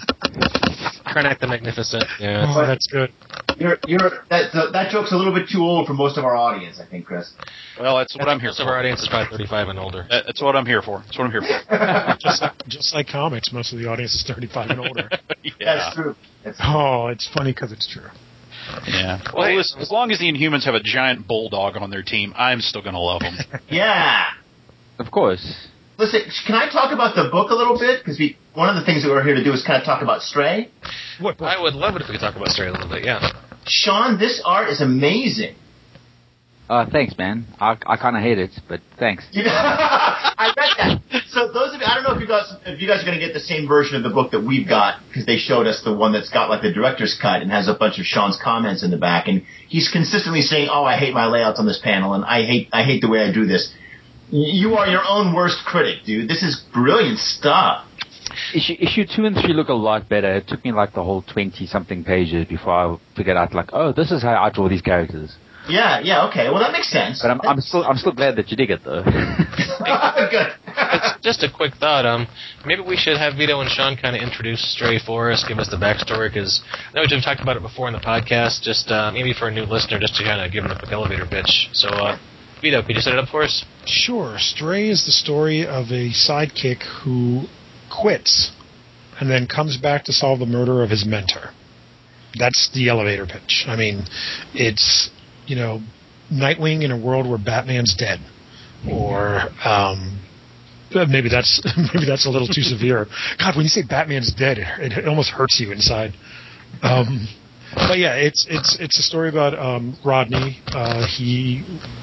Karnak the Magnificent. Yeah, oh, that's good. You're, you're, that, that joke's a little bit too old for most of our audience, I think, Chris. Well, that's what I'm here most for. Most of our audience is probably thirty-five and older. That, that's what I'm here for. That's what I'm here for. just, like, just like comics, most of the audience is thirty-five and older. Yeah. That's true. That's true. Oh, it's funny because it's true. Yeah. Well, hey, listen, as long as the Inhumans have a giant bulldog on their team, I'm still going to love them. Yeah. Of course. Listen, can I talk about the book a little bit? Because we one of the things that we're here to do is kind of talk about Stray. What book? I would love it if we could talk about Stray a little bit, yeah. Sean, this art is amazing. Uh, thanks, man. I, I kind of hate it, but thanks. I read that. So those of you, I don't know if you guys, if you guys are going to get the same version of the book that we've got, because they showed us the one that's got like the director's cut and has a bunch of Sean's comments in the back, and he's consistently saying, "Oh, I hate my layouts on this panel, and I hate, I hate the way I do this." You are your own worst critic, dude. This is brilliant stuff. Issue, issue two and three look a lot better. It took me like the whole twenty-something pages before I figured out, like, oh, this is how I draw these characters. Yeah, yeah, okay. Well, that makes sense. But I'm, I'm still, I'm still glad that you dig it, though. Good. It's just a quick thought. Um, maybe we should have Vito and Sean kind of introduce Stray for us, give us the backstory, because I know we've talked about it before in the podcast. Just uh, maybe for a new listener, just to kind of give them a quick elevator pitch. So. Uh, Vito, could you set it up for us? Sure. Stray is the story of a sidekick who quits and then comes back to solve the murder of his mentor. That's the elevator pitch. I mean, it's, you know, Nightwing in a world where Batman's dead. Or um, maybe that's maybe that's a little too severe. God, when you say Batman's dead, it, it almost hurts you inside. Um But yeah, it's it's it's a story about um, Rodney. Uh, he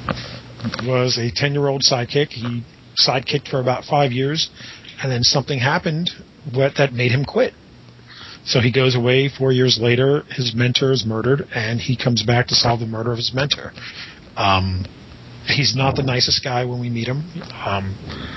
was a ten-year-old sidekick. He sidekicked for about five years, and then something happened what, that made him quit. So he goes away. Four years later, his mentor is murdered, and he comes back to solve the murder of his mentor. Um, he's not the nicest guy when we meet him. Um,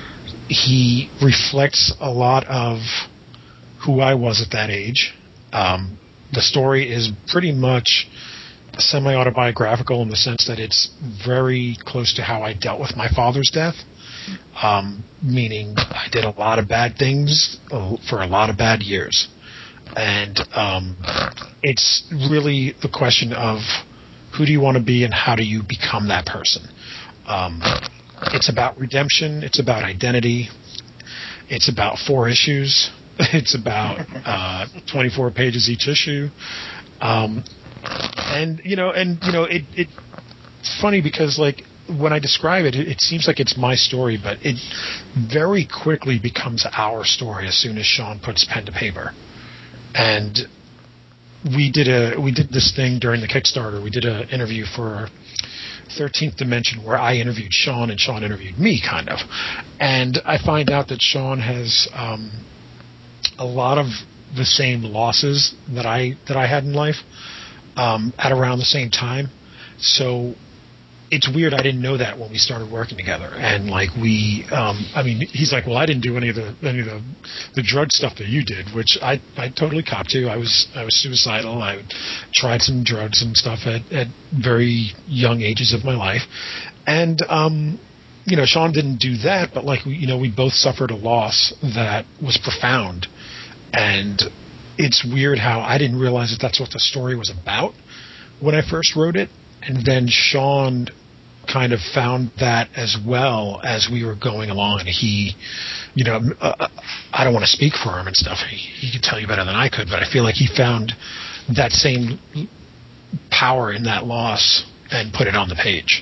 he reflects a lot of who I was at that age. Um, the story is pretty much semi-autobiographical in the sense that it's very close to how I dealt with my father's death, um, meaning I did a lot of bad things for a lot of bad years. And um, it's really the question of who do you want to be and how do you become that person. Um, it's about redemption. It's about identity. It's about four issues. It's about uh, twenty-four pages each issue. Um, and, you know, and, you know, it, it, it's funny because, like, when I describe it, it, it seems like it's my story, but it very quickly becomes our story as soon as Sean puts pen to paper. And we did a we did this thing during the Kickstarter. We did an interview for thirteenth Dimension where I interviewed Sean and Sean interviewed me, kind of. And I find out that Sean has um, a lot of the same losses that I that I had in life um, at around the same time. So it's weird. I didn't know that when we started working together, and like we, um, I mean, he's like, "Well, I didn't do any of the any of the, the drug stuff that you did," which I, I totally copped to. I was I was suicidal. I tried some drugs and stuff at, at very young ages of my life, and um, you know, Sean didn't do that, but like we, you know, we both suffered a loss that was profound, and it's weird how I didn't realize that that's what the story was about when I first wrote it. And then Sean kind of found that as well as we were going along. And he, you know, uh, I don't want to speak for him and stuff. He, he could tell you better than I could, but I feel like he found that same power in that loss and put it on the page.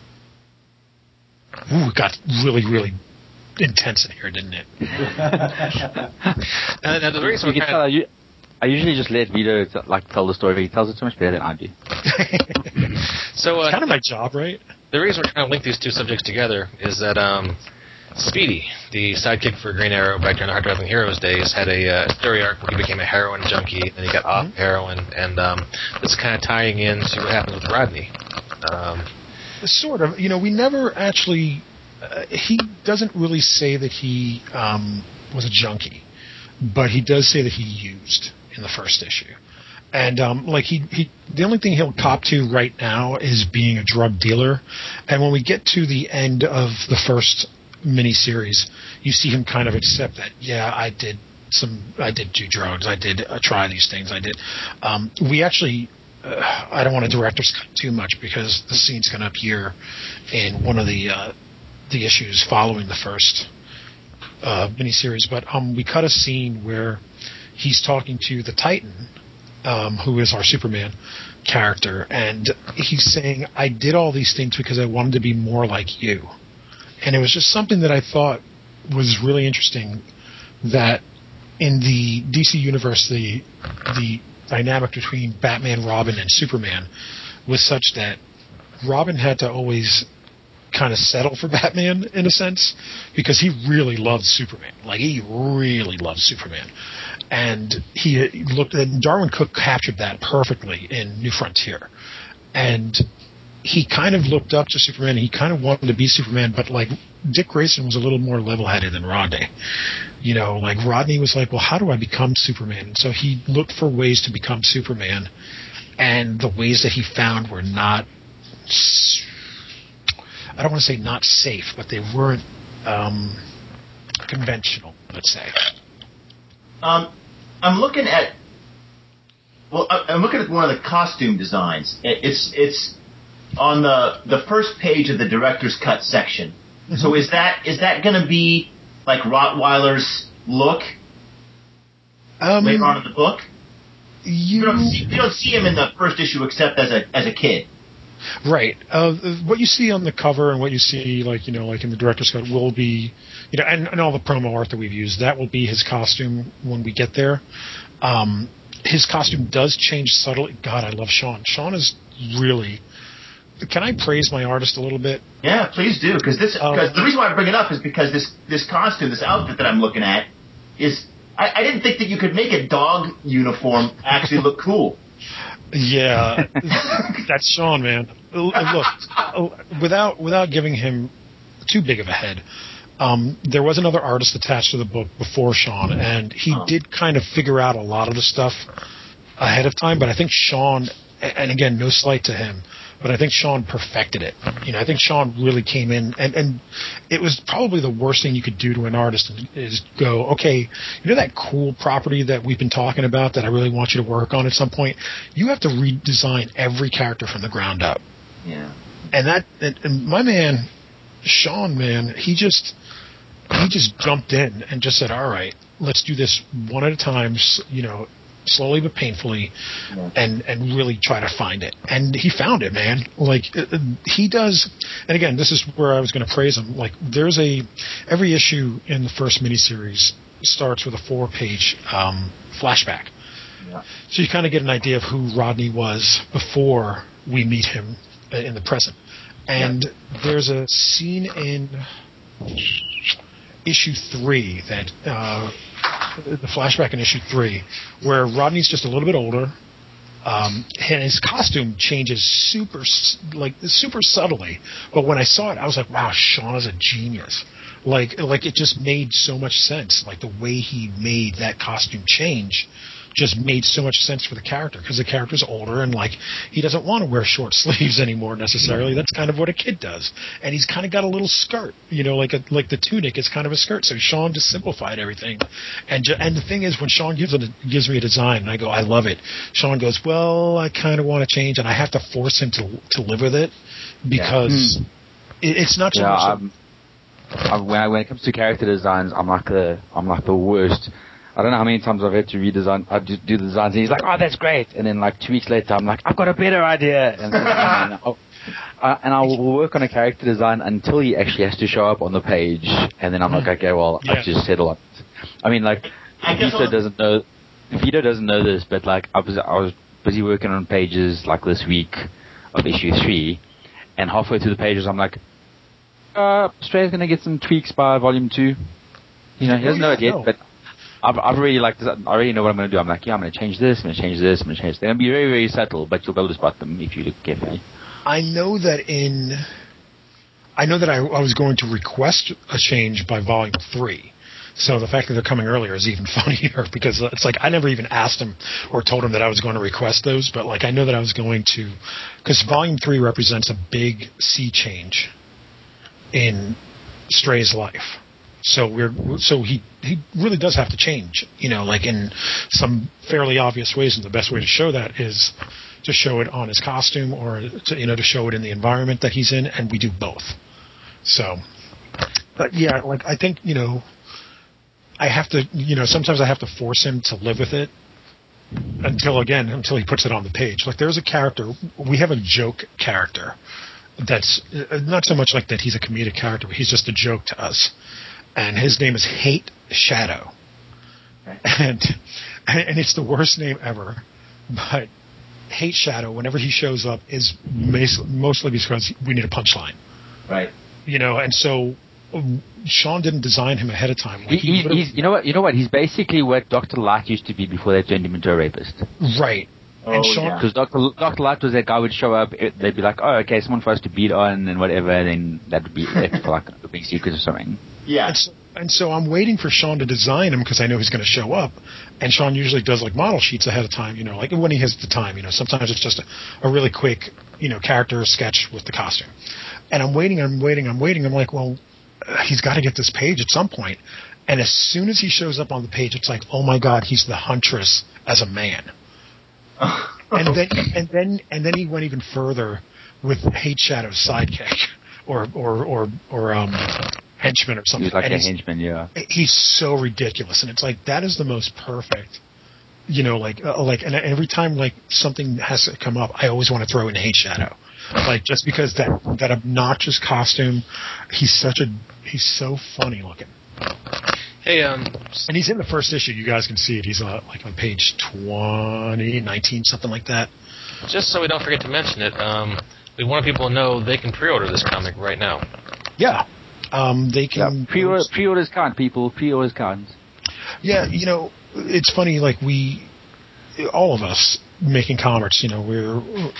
Ooh, it got really, really intense in here, didn't it? uh, now the reason you can tell you. I usually just let Vito like tell the story. He tells it so much better than I do. so uh, it's kind of my job, right? The reason we're trying to link these two subjects together is that um, Speedy, the sidekick for Green Arrow back during the Hard Driving Heroes days, had a uh, story arc where he became a heroin junkie, and he got off mm-hmm. heroin, and um, this is kind of tying into what happens with Rodney. Um, sort of. You know, we never actually. Uh, he doesn't really say that he um, was a junkie, but he does say that he used in the first issue. And um, like he, he, the only thing he'll cop to right now is being a drug dealer. And when we get to the end of the first miniseries, you see him kind of accept that. Yeah, I did some. I did do drugs. I did uh, try these things. I did. Um, we actually. Uh, I don't want to director's cut too much because the scene's going to appear in one of the uh, the issues following the first uh, miniseries. But um, we cut a scene where he's talking to the Titan, um, who is our Superman character, and he's saying, I did all these things because I wanted to be more like you. And it was just something that I thought was really interesting, that in the D C universe, the the dynamic between Batman, Robin, and Superman was such that Robin had to always kind of settle for Batman in a sense because he really loved Superman. Like he really loved Superman, and he looked. And Darwin Cook captured that perfectly in New Frontier, and he kind of looked up to Superman. And he kind of wanted to be Superman, but like Dick Grayson was a little more level-headed than Rodney. You know, like Rodney was like, well, how do I become Superman? And so he looked for ways to become Superman, and the ways that he found were not. I don't want to say not safe, but they weren't um, conventional, let's say. Um, I'm looking at, well, I'm looking at one of the costume designs. It's it's on the the first page of the director's cut section. Mm-hmm. So is that is that going to be like Rottweiler's look um, later on in the book? You, you don't see you don't see him in the first issue except as a as a kid. Right. Uh, what you see on the cover and what you see, like you know, like in the director's cut, will be, you know, and, and all the promo art that we've used. That will be his costume when we get there. Um, his costume does change subtly. God, I love Sean. Sean is really. Can I praise my artist a little bit? Yeah, please do. Because this, because um, the reason why I bring it up is because this this costume, this outfit that I'm looking at, is I, I didn't think that you could make a dog uniform actually look cool. Yeah, that's Sean, man. look, without without giving him too big of a head, um, there was another artist attached to the book before Sean, and he oh. did kind of figure out a lot of the stuff ahead of time. But I think Sean, and again, no slight to him, but I think Sean perfected it. You know, I think Sean really came in, and, and it was probably the worst thing you could do to an artist is go, okay, you know that cool property that we've been talking about that I really want you to work on at some point? You have to redesign every character from the ground up. Yeah. And that, and, and my man, Sean, man, he just, he just jumped in and just said, all right, let's do this one at a time, you know, slowly but painfully, yeah. and and really try to find it. And he found it, man. Like, uh, he does, and again, this is where I was going to praise him. Like, there's a, every issue in the first miniseries starts with a four-page um, flashback. Yeah. So you kind of get an idea of who Rodney was before we meet him in the present. And yeah. there's a scene in issue three that, uh, the flashback in issue three, where Rodney's just a little bit older, um, and his costume changes super, like super subtly. But when I saw it, I was like, "Wow, Sean is a genius!" Like, like it just made so much sense. Like the way he made that costume change just made so much sense for the character, because the character's older and like he doesn't want to wear short sleeves anymore necessarily. That's kind of what a kid does, and he's kind of got a little skirt, you know, like a, like the tunic is kind of a skirt. So Sean just simplified everything, and ju- and the thing is, when Sean gives it a, gives me a design and I go, I love it, Sean goes, well, I kind of want to change, and I have to force him to to live with it, because yeah. it, it's not so yeah, much. I'm, I'm, when, I, when it comes to character designs, I'm like the I'm like the worst. I don't know how many times I've had to redesign, I do, do the designs, and he's like, oh, that's great. And then like two weeks later, I'm like, I've got a better idea. And, and, I'll, uh, and I'll work on a character design until he actually has to show up on the page. And then I'm like, okay, well, yeah. I just settle on it. I mean, like, Vito doesn't know, Vito doesn't know this, but like, I was, I was busy working on pages like this week of issue three. And halfway through the pages, I'm like, uh, Straya's going to get some tweaks by volume two. You know, he doesn't know it yet, but I've, I've already like, I already know what I'm going to do. I'm like, yeah, I'm going to change this, I'm going to change this, I'm going to change this. They're going to be very, very subtle, but you'll be able to spot them if you look carefully. I know that in, I know that I, I was going to request a change by volume three. So the fact that they're coming earlier is even funnier, because it's like I never even asked him or told him that I was going to request those, but like I know that I was going to, because volume three represents a big sea change in Stray's life. So we're so he he really does have to change, you know, like in some fairly obvious ways, and the best way to show that is to show it on his costume, or to, you know, to show it in the environment that he's in, and we do both. So, but yeah, like I think, you know, I have to, you know, sometimes I have to force him to live with it until again until he puts it on the page. Like there's a character, we have a joke character that's not so much like that he's a comedic character, but he's just a joke to us. And his name is Hate Shadow. Okay. And and it's the worst name ever. But Hate Shadow, whenever he shows up, is mostly because we need a punchline. Right. You know, and so um, Sean didn't design him ahead of time. Like he, he, he's, you know what? You know what? He's basically what Doctor Light used to be before they turned him into a rapist. Right. Oh, and Sean, because Doctor Doctor Light was that guy would show up. It, they'd be like, "Oh, okay, someone for us to beat on and whatever." And then that would be it for like a big secret or something. Yeah. And so, and so I'm waiting for Sean to design him because I know he's going to show up. And Sean usually does like model sheets ahead of time. You know, like when he has the time. You know, sometimes it's just a, a really quick, you know, character sketch with the costume. And I'm waiting, I'm waiting, I'm waiting. I'm like, well, uh, he's got to get this page at some point. And as soon as he shows up on the page, it's like, oh my God, he's the Huntress as a man. and then and then and then he went even further with Hate Shadow's sidekick or or or or um henchman or something. He's like and a he's, henchman, yeah. He's so ridiculous, and it's like that is the most perfect. You know, like uh, like and every time like something has to come up, I always want to throw in Hate Shadow, like just because that that obnoxious costume. He's such a he's so funny looking. Hey, um, and he's in the first issue. You guys can see it. He's uh, like on page twenty, nineteen, something like that. Just so we don't forget to mention it, um, we want people to know they can pre-order this comic right now. Yeah, um, they can. Yeah. Pre-order, pre-orders count, people. Pre-orders count. Yeah, you know, it's funny. Like we, all of us making comics, you know, we're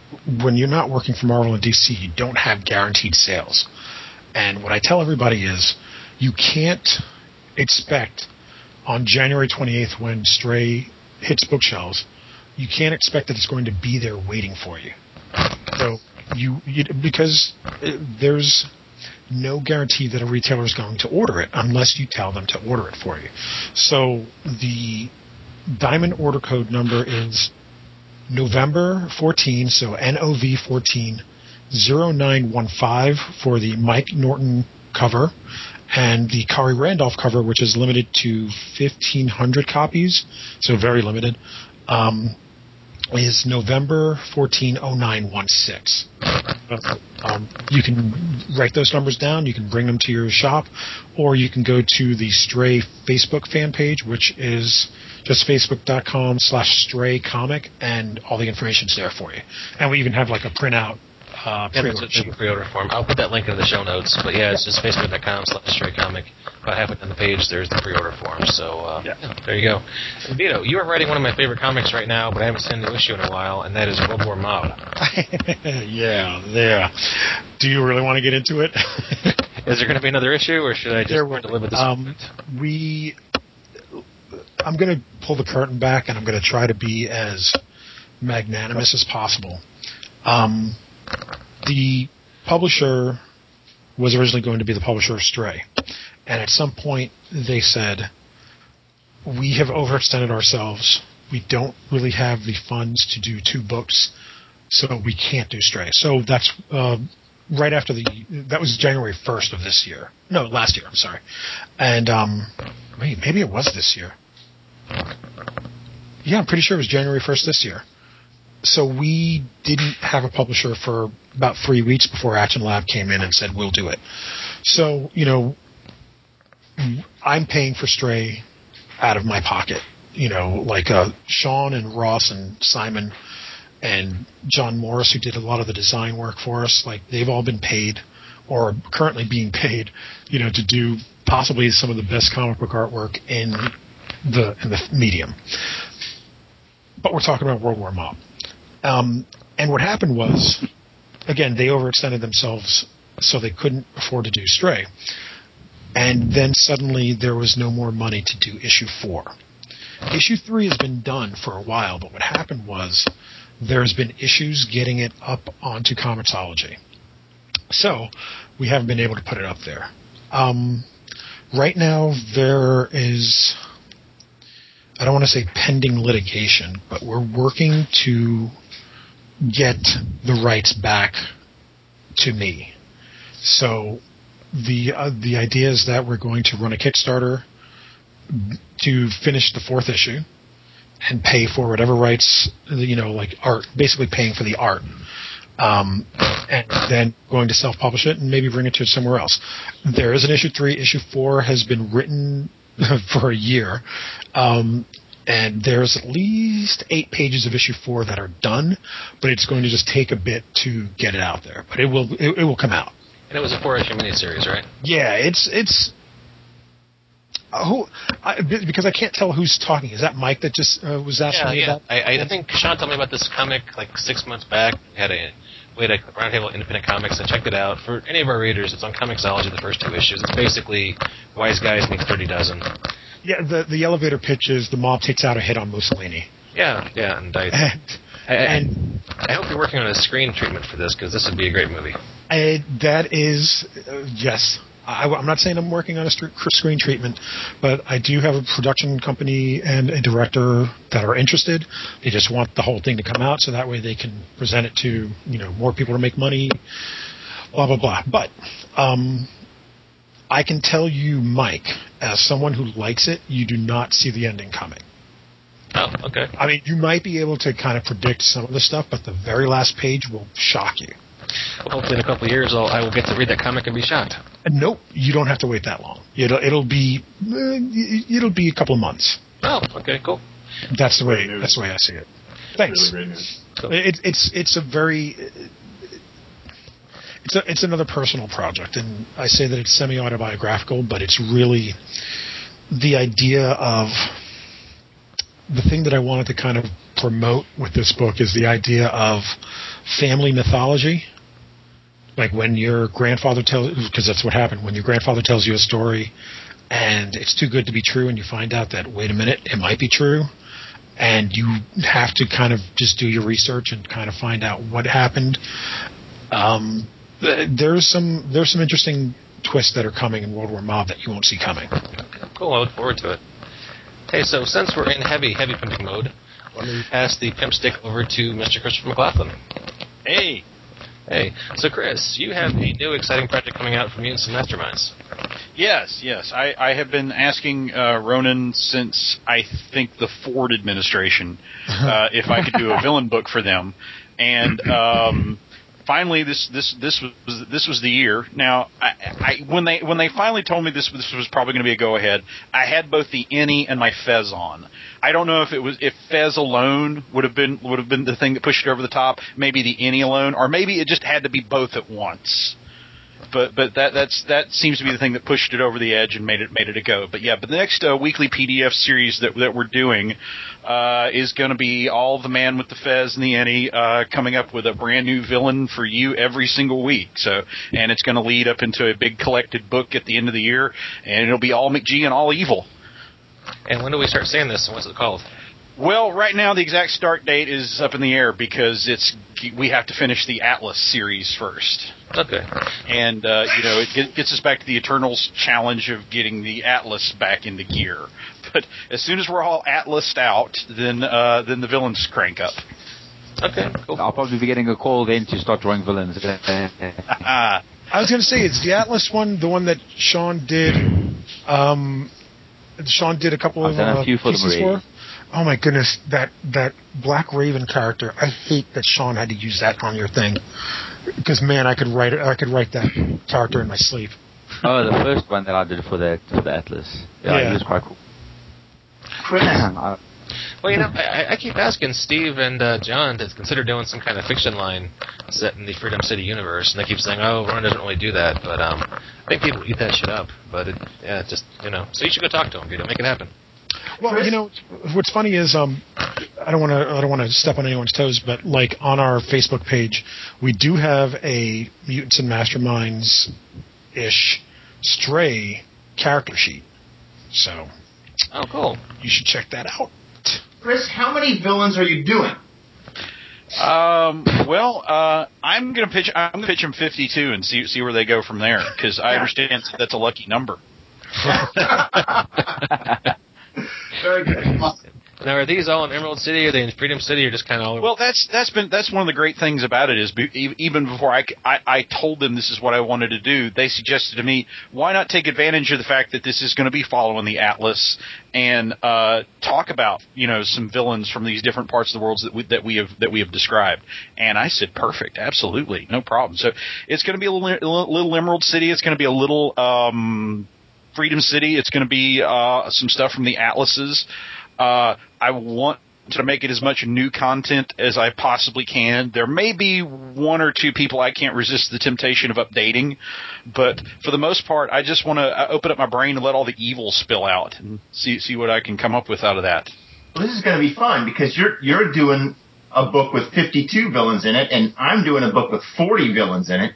when you're not working for Marvel and D C, you don't have guaranteed sales. And what I tell everybody is you can't expect on January twenty-eighth when Stray hits bookshelves, you can't expect that it's going to be there waiting for you. So you, you because there's no guarantee that a retailer is going to order it unless you tell them to order it for you. So the Diamond order code number is November fourteenth, so N O V fourteen, zero nine one five for the Mike Norton cover, and the Kari Randolph cover, which is limited to fifteen hundred copies, so very limited, um, is November fourteenth, oh nine one six. Um, you can write those numbers down, you can bring them to your shop, or you can go to the Stray Facebook fan page, which is just facebook.com slash stray comic, and all the information's there for you. And we even have like a printout uh, yeah, pre-order, a pre-order form. I'll put that link in the show notes, but yeah, it's just facebook.com slash stray comic. About halfway down the page, there's the pre-order form. So uh, yeah. Yeah, there you go. Vito, you are writing one of my favorite comics right now, but I haven't seen a new issue in a while, and that is World War Mob. yeah, yeah. Do you really want to get into it? Is there going to be another issue, or should I just learn to live with this? Um, we, I'm going to pull the curtain back, and I'm going to try to be as magnanimous as possible. Um, the publisher was originally going to be the publisher of Stray. And at some point, they said, we have overextended ourselves. We don't really have the funds to do two books, so we can't do Stray. So that's uh, right after the... That was January first of this year. No, last year, I'm sorry. And um, wait, maybe it was this year. Yeah, I'm pretty sure it was January first this year. So we didn't have a publisher for about three weeks before Action Lab came in and said, we'll do it. So, you know... I'm paying for Stray out of my pocket. You know, like uh, Sean and Ross and Simon and John Morris, who did a lot of the design work for us, like they've all been paid or currently being paid, you know, to do possibly some of the best comic book artwork in the in the medium. But we're talking about World War Mob. Um, and what happened was, again, they overextended themselves so they couldn't afford to do Stray. And then suddenly there was no more money to do issue four. Issue three has been done for a while, but what happened was there's been issues getting it up onto Comixology. So we haven't been able to put it up there. Um, right now there is, I don't want to say pending litigation, but we're working to get the rights back to me. So The uh, the idea is that we're going to run a Kickstarter to finish the fourth issue and pay for whatever rights, you know, like art, basically paying for the art, um, and then going to self-publish it and maybe bring it to somewhere else. There is an issue three. Issue four has been written for a year, um, and there's at least eight pages of issue four that are done, but it's going to just take a bit to get it out there. But it will it, it will come out. And it was a four-issue miniseries, right? Yeah, it's it's. Uh, who? I, because I can't tell who's talking. Is that Mike that just uh, was asking yeah, me yeah. about? I, I think Sean told me about this comic like six months back. We had a we had a roundtable independent comics. I checked it out for any of our readers. It's on Comixology. The first two issues. It's basically Wise Guys meets Dirty Dozen. Yeah, the the elevator pitch is the mob takes out a hit on Mussolini. Yeah, yeah, and I. And, I, I, and I hope you're working on a screen treatment for this because this would be a great movie. I, that is, uh, yes. I, I'm not saying I'm working on a st- screen treatment, but I do have a production company and a director that are interested. They just want the whole thing to come out so that way they can present it to, you know, more people to make money, blah, blah, blah. But um, I can tell you, Mike, as someone who likes it, you do not see the ending coming. Oh, okay. I mean, you might be able to kind of predict some of the stuff, but the very last page will shock you. Well, hopefully in a couple of years I'll, I will get to read that comic and be shocked. Uh, nope, you don't have to wait that long. It'll it'll be uh, it'll be a couple of months. Oh, okay, cool. That's the way that's the way I see it. Thanks. Really great news. Cool. It, it's it's a very it's a, it's another personal project, and I say that it's semi-autobiographical, but it's really the idea of. The thing that I wanted to kind of promote with this book is the idea of family mythology. Like when your grandfather tells, because that's what happened, when your grandfather tells you a story and it's too good to be true and you find out that, wait a minute, it might be true, and you have to kind of just do your research and kind of find out what happened. Um, there's some there's some interesting twists that are coming in World War Mob that you won't see coming. Okay, cool. I look forward to it. Hey, so since we're in heavy, heavy pimping mode, let me pass the pimp stick over to Mister Christopher McLaughlin. Hey. Hey. So, Chris, you have a new exciting project coming out from Mutants and Masterminds. Yes, yes. I, I have been asking uh, Ronan since, I think, the Ford administration uh, if I could do a villain book for them. And um, finally, this this this was this was the year. Now, I, I, when they when they finally told me this this was probably going to be a go ahead, I had both the Innie and my Fez on. I don't know if it was if Fez alone would have been would have been the thing that pushed it over the top. Maybe the Innie alone, or maybe it just had to be both at once. But but that that's that seems to be the thing that pushed it over the edge and made it made it a go. But yeah, but the next uh, weekly P D F series that that we're doing uh, is going to be all the man with the Fez and the Innie uh, coming up with a brand new villain for you every single week. So and it's going to lead up into a big collected book at the end of the year, and it'll be all McGee and all evil. And when do we start saying this, and what's it called? Well, right now the exact start date is up in the air because it's we have to finish the Atlas series first. Okay. And, uh, you know, it gets us back to the Eternals challenge of getting the Atlas back into gear. But as soon as we're all Atlased out, then uh, then the villains crank up. Okay, cool. I'll probably be getting a call then to start drawing villains. I was going to say, is the Atlas one the one that Sean did? Um, Sean did a couple I've of done a uh, few for pieces them for? Oh my goodness, that that Black Raven character! I hate that Sean had to use that on your thing, because man, I could write it. I could write that character in my sleep. Oh, the first one that I did for the for the Atlas. Yeah, Yeah. he was quite cool. Chris, Well, you know, I, I keep asking Steve and uh, John to consider doing some kind of fiction line set in the Freedom City universe, and they keep saying, "Oh, Ron doesn't really do that." But um, I think people eat that shit up. But it, yeah, just you know, so you should go talk to him, Peter. Make it happen. Well, Chris? you know, what's funny is um, I don't want to I don't want to step on anyone's toes, but like on our Facebook page, we do have a Mutants and Masterminds ish Stray character sheet. So, oh, cool. You should check that out. Chris, how many villains are you doing? Um. Well, uh, I'm gonna pitch. I'm gonna pitch them fifty-two and see see where they go from there because I understand that's a lucky number. Very good. Awesome. Now, are these all in Emerald City? Are they in Freedom City, or just kind of all over? Well, that's that's been that's one of the great things about it is be, even before I, I, I told them this is what I wanted to do, they suggested to me, why not take advantage of the fact that this is going to be following the Atlas and uh, talk about you know some villains from these different parts of the world that we, that we have that we have described. And I said, perfect, absolutely, no problem. So it's going to be a little, a little Emerald City. It's going to be a little um, Freedom City. It's going to be uh, some stuff from the Atlases. Uh, I want to make it as much new content as I possibly can. There may be one or two people I can't resist the temptation of updating, but for the most part, I just want to open up my brain and let all the evil spill out and see see what I can come up with out of that. Well, this is going to be fun because you're you're doing a book with fifty-two villains in it, and I'm doing a book with forty villains in it.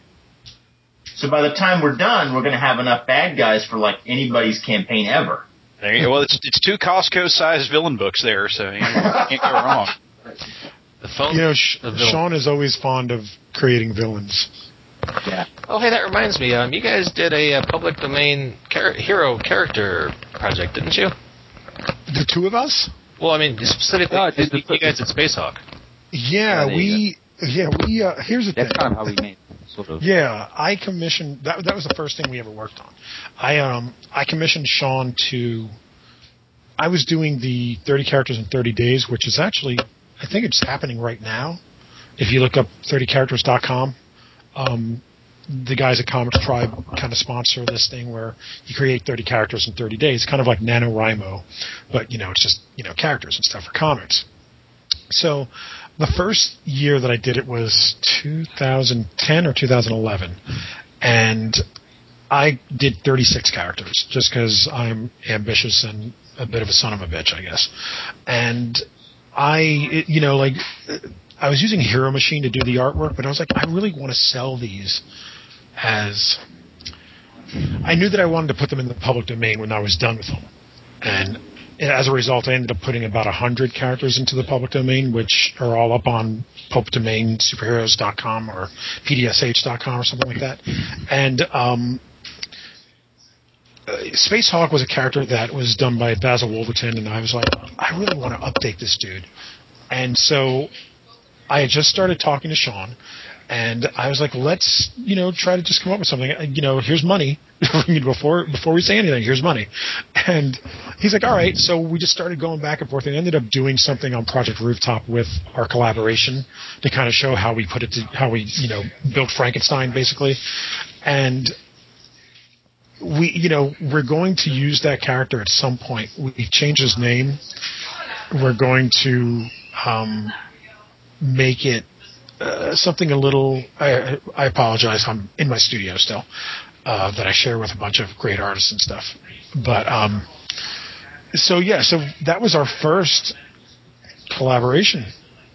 So by the time we're done, we're going to have enough bad guys for like anybody's campaign ever. There you go. Well, it's it's two Costco-sized villain books there, so you, know, you can't go wrong. The phone, You know, Sh- the villain. Sean is always fond of creating villains. Yeah. Oh, hey, that reminds me. Um, you guys did a, uh public domain char- hero character project, didn't you? The two of us? Well, I mean, specifically, No, it's you, the- you guys at Spacehawk. Yeah, Oh, there you we. Yeah, we. Uh, here's the That's thing. kind of how we met, sort of. Yeah, I commissioned that. That was the first thing we ever worked on. I um I commissioned Sean to. I was doing the thirty characters in thirty days, which is actually, I think it's happening right now. If you look up thirty characters dot com, um, the guys at Comics Tribe kind of sponsor this thing where you create thirty characters in thirty days, kind of like NaNoWriMo, but you know it's just you know characters and stuff for comics. So the first year that I did it was two thousand ten or two thousand eleven, and I did thirty-six characters just because I'm ambitious and a bit of a son of a bitch, I guess. And I, it, you know, like I was using Hero Machine to do the artwork, but I was like, I really want to sell these as. I knew that I wanted to put them in the public domain when I was done with them, and as a result, I ended up putting about a hundred characters into the public domain, which are all up on public domain superheroes dot com or P D S H dot com or something like that. And um, uh, Space Hawk was a character that was done by Basil Wolverton, and I was like, I really want to update this dude. And so I had just started talking to Sean, and I was like, let's, you know, try to just come up with something. You know, here's money. before before we say anything, here's money. And he's like, all right. So we just started going back and forth and ended up doing something on Project Rooftop with our collaboration to kind of show how we put it to, how we, you know, built Frankenstein, basically. And we, you know, we're going to use that character at some point. We've changed his name. We're going to um, make it Uh, something a little. I, I apologize. I'm in my studio still, uh, that I share with a bunch of great artists and stuff. But um, so yeah, so that was our first collaboration.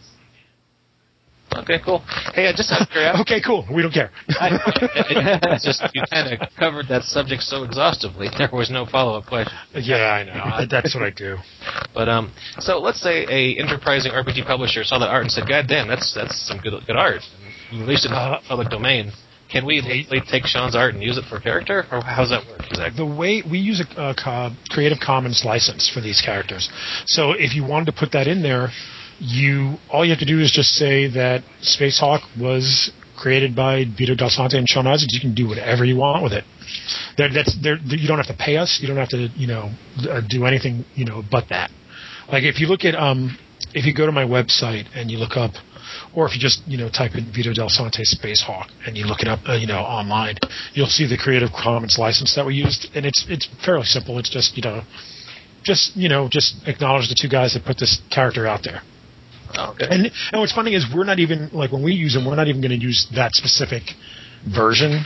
Okay, cool. Hey, I just out of curiosity. Okay, cool. We don't care. I, I, it's just you kind of covered that subject so exhaustively. There was no follow-up question. Yeah, I know. I, that's what I do. But um, so let's say a enterprising R P G publisher saw that art and said, "God damn, that's that's some good good art." And released it in the public domain. Can we legally take Sean's art and use it for character, or how does that work exactly? The way we use a, a Creative Commons license for these characters, so if you wanted to put that in there. You all you have to do is just say that Space Hawk was created by Vito Del Sante and Sean Isaacs. You can do whatever you want with it. There, that's there. You don't have to pay us. You don't have to, you know, do anything, you know, but that. Like if you look at, um, if you go to my website and you look up, or if you just, you know, type in Vito Del Sante Space Hawk and you look it up, uh, you know, online, you'll see the Creative Commons license that we used, and it's it's fairly simple. It's just, you know, just you know, just acknowledge the two guys that put this character out there. Oh, okay. And, and what's funny is we're not even, like, when we use them, we're not even going to use that specific version.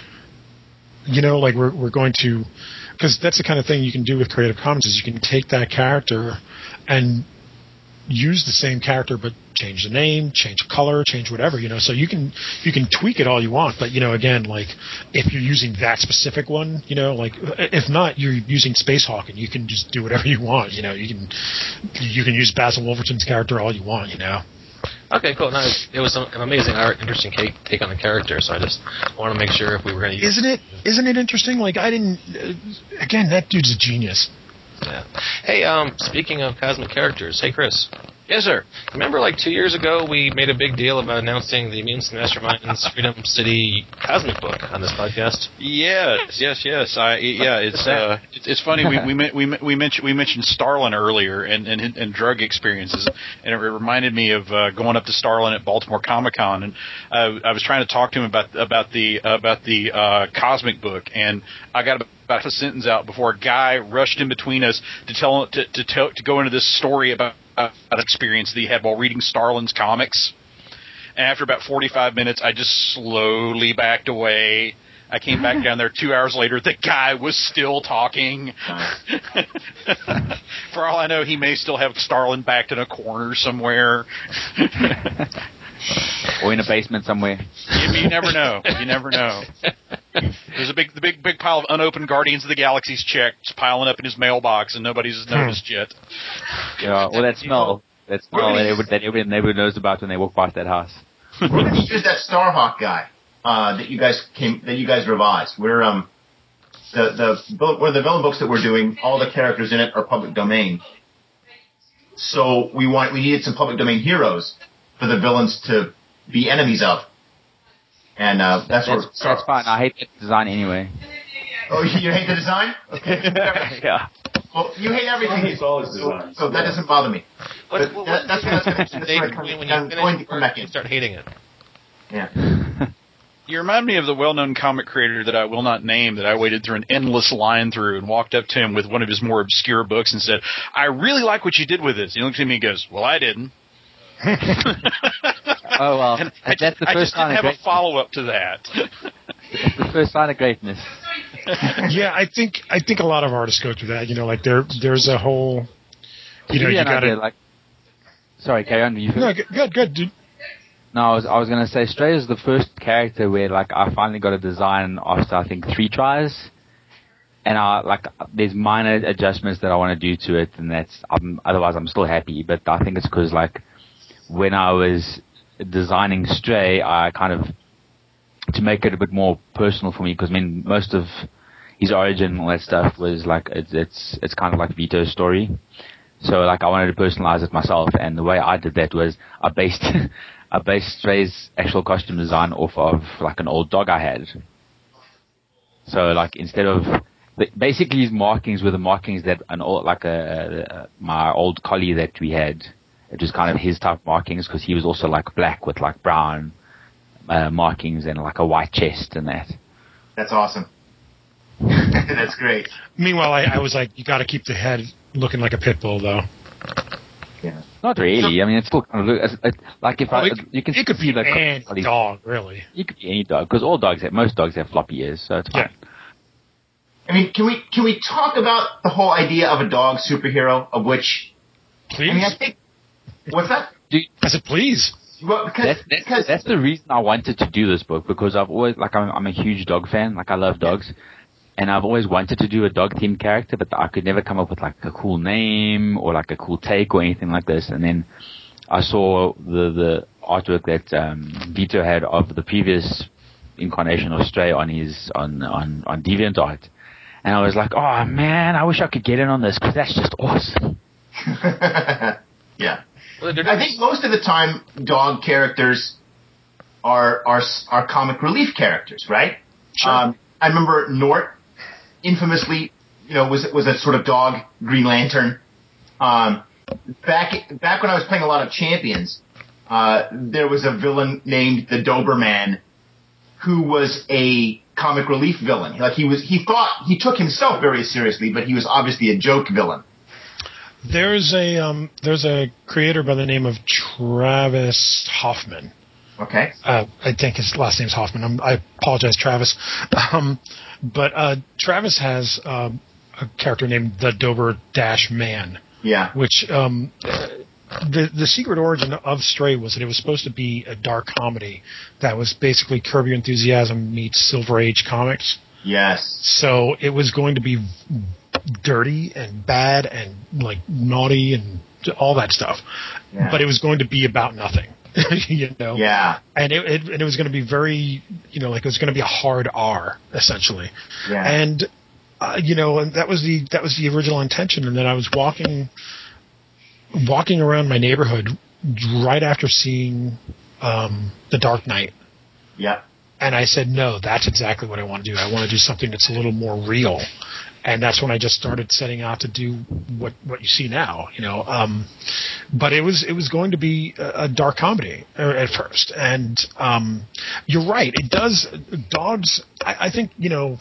You know, like, we're we're going to, because that's the kind of thing you can do with Creative Commons is you can take that character and use the same character, but change the name, change the color, change whatever, you know. So you can you can tweak it all you want, but, you know, again, like, if you're using that specific one, you know, like, if not, you're using Space Hawk, and you can just do whatever you want, you know. You can you can use Basil Wolverton's character all you want, you know. Okay, cool. No, it was an amazing art, interesting take on the character. So I just want to make sure if we were going to use. Isn't it? Isn't it interesting? Like I didn't. Uh, again, that dude's a genius. Yeah. Hey, um, speaking of cosmic characters, hey Chris. Yes, sir. Remember, like two years ago, we made a big deal about announcing the Mutants and Masterminds Freedom City Cosmic Book on this podcast. Yes, yes, yes. I yeah, it's uh, it's, it's funny. We we we we mentioned we mentioned Starlin earlier and, and and drug experiences, and it reminded me of uh, going up to Starlin at Baltimore Comic Con, and uh, I was trying to talk to him about about the about the uh, Cosmic Book, and I got about a sentence out before a guy rushed in between us to tell to to tell, to go into this story about. An experience that he had while reading Starlin's comics. And after about forty-five minutes, I just slowly backed away. I came back down there two hours later. The guy was still talking. For all I know, he may still have Starlin backed in a corner somewhere. Or in a basement somewhere. You, you never know. You never know. There's a big, the big, big pile of unopened Guardians of the Galaxy's checks piling up in his mailbox, and nobody's noticed yet. Yeah, well, that smell, that smell that everybody, that everybody, everybody knows about when they walk past that house. We're going to use that Starhawk guy uh, that you guys came, that you guys revised. We're um, the the one of the villain books that we're doing. All the characters in it are public domain. So we want we needed some public domain heroes for the villains to be enemies of. And uh, that's, that's what. That's fine. I hate that design anyway. Oh, you hate the design? Okay. Yeah. Well, you hate everything. It's all his design. So, so that doesn't bother me. What, But what, that, that's what that's going to when, when you finish work, you start hating it. Yeah. You remind me of the well-known comic creator that I will not name that I waited through an endless line through and walked up to him with one of his more obscure books and said, "I really like what you did with this." He looks at me and goes, "Well, I didn't." Oh well, and that's just, the first I just sign didn't of have greatness. a follow-up to that. That's the first sign of greatness. Yeah, I think I think a lot of artists go through that. You know, like there there's a whole. You know, you got to like. Sorry, carry on. You no, good, good, dude. No, I was I was gonna say Stray is the first character where like I finally got a design after I think three tries, and I like there's minor adjustments that I want to do to it, and that's I'm, otherwise I'm still happy. But I think it's because like when I was designing Stray, I kind of to make it a bit more personal for me, because I mean most of his origin and all that stuff was like it's it's it's kind of like Vito's story. So like I wanted to personalize it myself, and the way I did that was I based I based Stray's actual costume design off of like an old dog I had. So like instead of basically his markings were the markings that an old like a, a my old collie that we had. It was kind of his type of markings, because he was also like black with like brown uh, markings and like a white chest and that. That's awesome. That's great. Meanwhile, I, I was like, you got to keep the head looking like a pit bull, though. Yeah. Not really. I mean, it's still kind of look, it, like if oh, I it, you can it could see be like any dog, really. You could be any dog, because all dogs have most dogs have floppy ears, so it's fine. Yeah. I mean, can we can we talk about the whole idea of a dog superhero, of which? Please. I mean, I think. What's that? Dude, I said, please. Well, because that's, that's, because that's the reason I wanted to do this book, because I've always like I'm, I'm a huge dog fan. Like I love dogs. Yeah. And I've always wanted to do a dog-themed character, but I could never come up with like a cool name or like a cool take or anything like this. And then I saw the the artwork that um, Vito had of the previous incarnation of Stray on his on on on DeviantArt, and I was like, oh man, I wish I could get in on this, because that's just awesome. Yeah, I think most of the time dog characters are are are comic relief characters, right? Sure. Um, I remember Nort. Infamously, you know, was was a sort of dog Green Lantern. Um, back back when I was playing a lot of Champions, uh, there was a villain named the Doberman, who was a comic relief villain. Like he was, he thought he took himself very seriously, but he was obviously a joke villain. There's a um, there's a creator by the name of Travis Hoffman. Okay. Uh, I think his last name's Hoffman. I'm, I apologize, Travis. Um, but uh, Travis has um, a character named the Dober Dash Man. Yeah. Which um, the the secret origin of Stray was that it was supposed to be a dark comedy that was basically Curb Your Enthusiasm meets Silver Age comics. Yes. So it was going to be dirty and bad and like naughty and all that stuff, yeah. But it was going to be about nothing. You know, yeah, and it, it and it was going to be very, you know, like it was going to be a hard R essentially, yeah, and uh, you know, and that was the that was the original intention. And then I was walking, walking around my neighborhood right after seeing um, The Dark Knight. Yeah, and I said, no, that's exactly what I want to do. I want to do something that's a little more real. And that's when I just started setting out to do what, what you see now, you know. Um, but it was it was going to be a, a dark comedy at first, and um, you're right. It does dogs. I, I think you know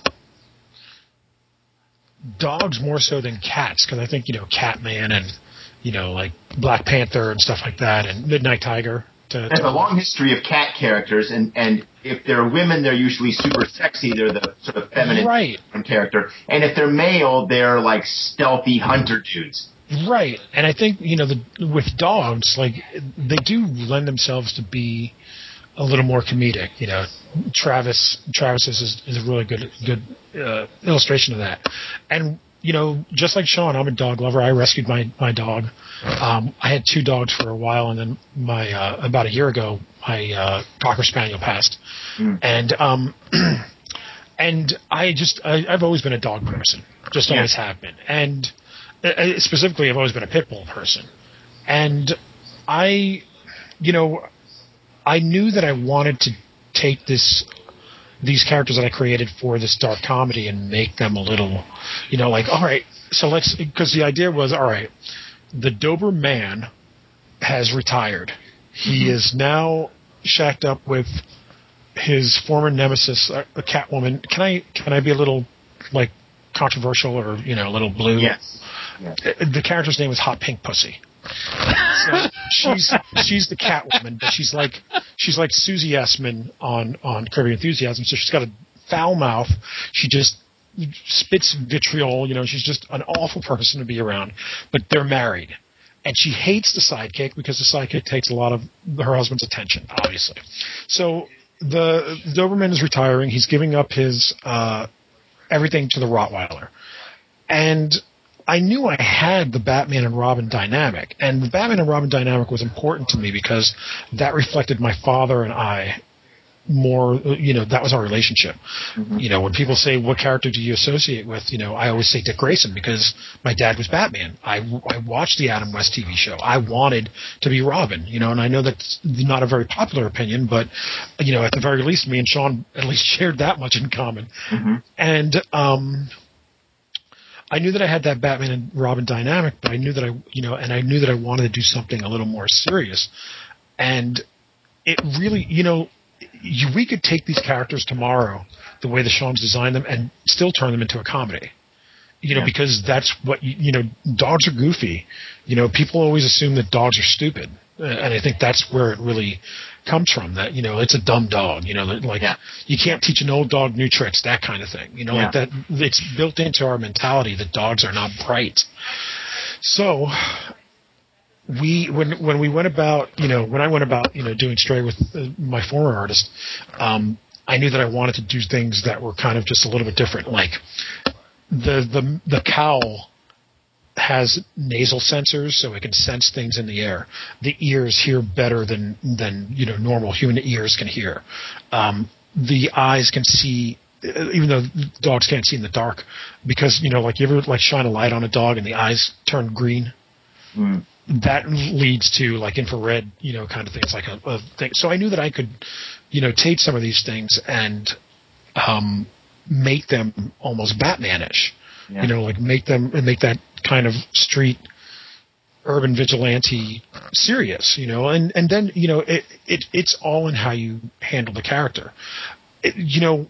dogs more so than cats, because I think you know Catman and you know like Black Panther and stuff like that, and Midnight Tiger. To, There's to a long history of cat characters, and, and if they're women, they're usually super sexy. They're the sort of feminine right. character. And if they're male, they're like stealthy hunter dudes. Right. And I think, you know, the, with dogs, like, they do lend themselves to be a little more comedic. You know, Travis Travis is, is a really good good uh, illustration of that. And, you know, just like Sean, I'm a dog lover. I rescued my, my dog. Um, I had two dogs for a while, and then my uh, about a year ago, my uh, Cocker Spaniel passed. Mm. And um, and I just I, I've always been a dog person, just yeah. always have been. And uh, specifically, I've always been a pit bull person. And I, you know, I knew that I wanted to take this. These characters that I created for this dark comedy and make them a little, you know, like, all right, so let's, because the idea was, all right, the Doberman has retired. He mm-hmm. is now shacked up with his former nemesis, a, a Catwoman. Can I, can I be a little, like, controversial or, you know, a little blue? Yes. yes. The character's name is Hot Pink Pussy. So she's she's the Catwoman, but she's like she's like Susie Essman on on Curb Your Enthusiasm. So she's got a foul mouth. She just spits vitriol. You know, she's just an awful person to be around. But they're married, and she hates the sidekick because the sidekick takes a lot of her husband's attention, obviously. So the, the Doberman is retiring. He's giving up his uh, everything to the Rottweiler. And I knew I had the Batman and Robin dynamic. And the Batman and Robin dynamic was important to me because that reflected my father and I more, you know, that was our relationship. Mm-hmm. You know, when people say, what character do you associate with, you know, I always say Dick Grayson because my dad was Batman. I, I watched the Adam West T V show. I wanted to be Robin, you know, and I know that's not a very popular opinion, but, you know, at the very least, me and Sean at least shared that much in common. Mm-hmm. And um, I knew that I had that Batman and Robin dynamic, but I knew that I, you know, and I knew that I wanted to do something a little more serious. And it really, you know, You, we could take these characters tomorrow, the way the Sean's designed them, and still turn them into a comedy. You know, yeah. because that's what, you, you know, dogs are goofy. You know, people always assume that dogs are stupid. Uh, and I think that's where it really comes from, that, you know, it's a dumb dog. You know, like, yeah. you can't teach an old dog new tricks, that kind of thing. You know, yeah. like that, it's built into our mentality that dogs are not bright. So we, when when we went about, you know, when I went about, you know, doing Stray with uh, my former artist, um, I knew that I wanted to do things that were kind of just a little bit different. Like the the the cowl has nasal sensors, so it can sense things in the air. The ears hear better than than you know normal human ears can hear. Um, the eyes can see, even though dogs can't see in the dark, because you know, like you ever like shine a light on a dog and the eyes turn green. Mm. That leads to like infrared, you know, kind of things, like a, a thing. So I knew that I could, you know, take some of these things and um, make them almost Batman-ish. Yeah. You know, like make them and make that kind of street urban vigilante serious. You know, and and then you know it, it it's all in how you handle the character. It, you know.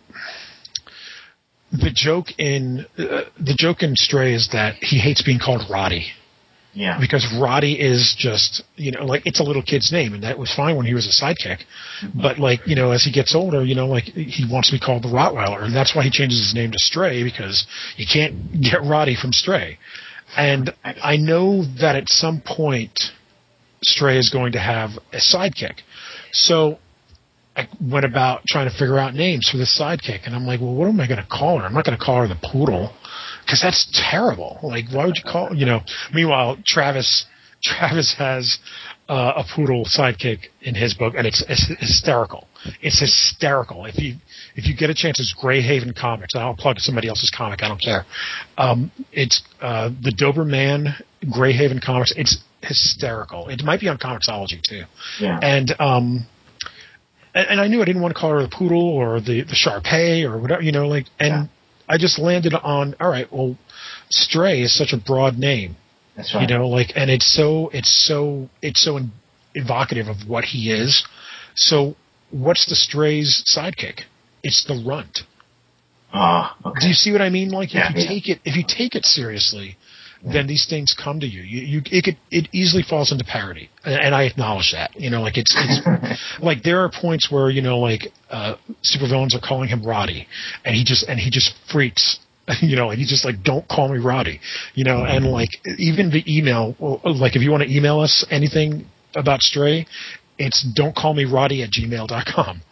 The joke in uh, the joke in Stray is that he hates being called Roddy. Yeah. Because Roddy is just, you know, like, it's a little kid's name, and that was fine when he was a sidekick. Mm-hmm. But, like, you know, as he gets older, you know, like, he wants to be called the Rottweiler, and that's why he changes his name to Stray, because you can't get Roddy from Stray. And I know that at some point, Stray is going to have a sidekick. So I went about trying to figure out names for this sidekick, and I'm like, well, what am I going to call her? I'm not going to call her the Poodle, because that's terrible. Like, why would you call, you know? Meanwhile, Travis Travis has uh, a Poodle sidekick in his book, and it's, it's hysterical. It's hysterical. If you if you get a chance, it's Greyhaven Comics. I'll plug somebody else's comic. I don't care. Um, it's uh, the Doberman Greyhaven Comics. It's hysterical. It might be on Comixology too. Yeah. And um. And, and I knew I didn't want to call her the Poodle or the, the Shar-Pei or whatever, you know, like, and yeah. I just landed on, all right, well, Stray is such a broad name. That's right. You know, like, and it's so, it's so, it's so evocative of what he is. So what's the Stray's sidekick? It's the Runt. Ah, uh, okay. Do you see what I mean? Like, yeah, if you yeah. take it, if you take it seriously, then these things come to you. You, you it could, it easily falls into parody, and, and I acknowledge that. You know, like it's, it's like there are points where you know, like uh, supervillains are calling him Roddy, and he just and he just freaks. You know, and he's just like, "Don't call me Roddy." You know, and like even the email, like if you want to email us anything about Stray, it's don't call me Roddy at gmail dot com.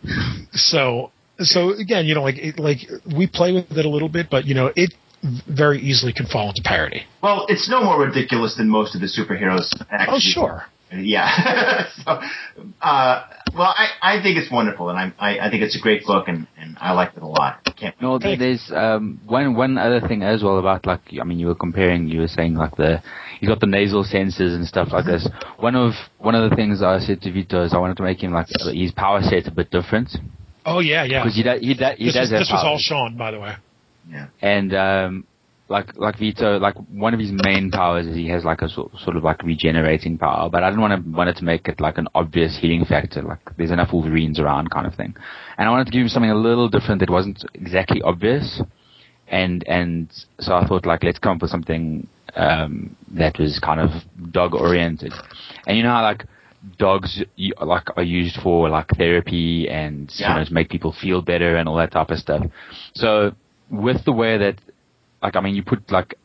So, so again, you know, like it, like we play with it a little bit, but you know, it very easily can fall into parody. Well, it's no more ridiculous than most of the superheroes. Actually. Oh, sure. Yeah. so, uh, well, I, I think it's wonderful, and I, I I think it's a great book, and, and I like it a lot. Can't no, there's um, one one other thing as well about, like, I mean, you were comparing, you were saying like the he's got the nasal sensors and stuff like this. One of one of the things I said to Vito is I wanted to make him like his power set a bit different. Oh yeah, yeah. Because he does he, da, he this does was, This was powers. all Sean, by the way. Yeah. And um, like like Vito, like one of his main powers is he has like a sort, sort of like regenerating power. But I didn't want to wanted to make it like an obvious healing factor. Like there's enough Wolverines around, kind of thing. And I wanted to give him something a little different that wasn't exactly obvious. And and so I thought, like, let's come up with something um, that was kind of dog oriented. And you know how like dogs like are used for like therapy and yeah. you know to make people feel better and all that type of stuff. So with the way that, like, I mean, you put like a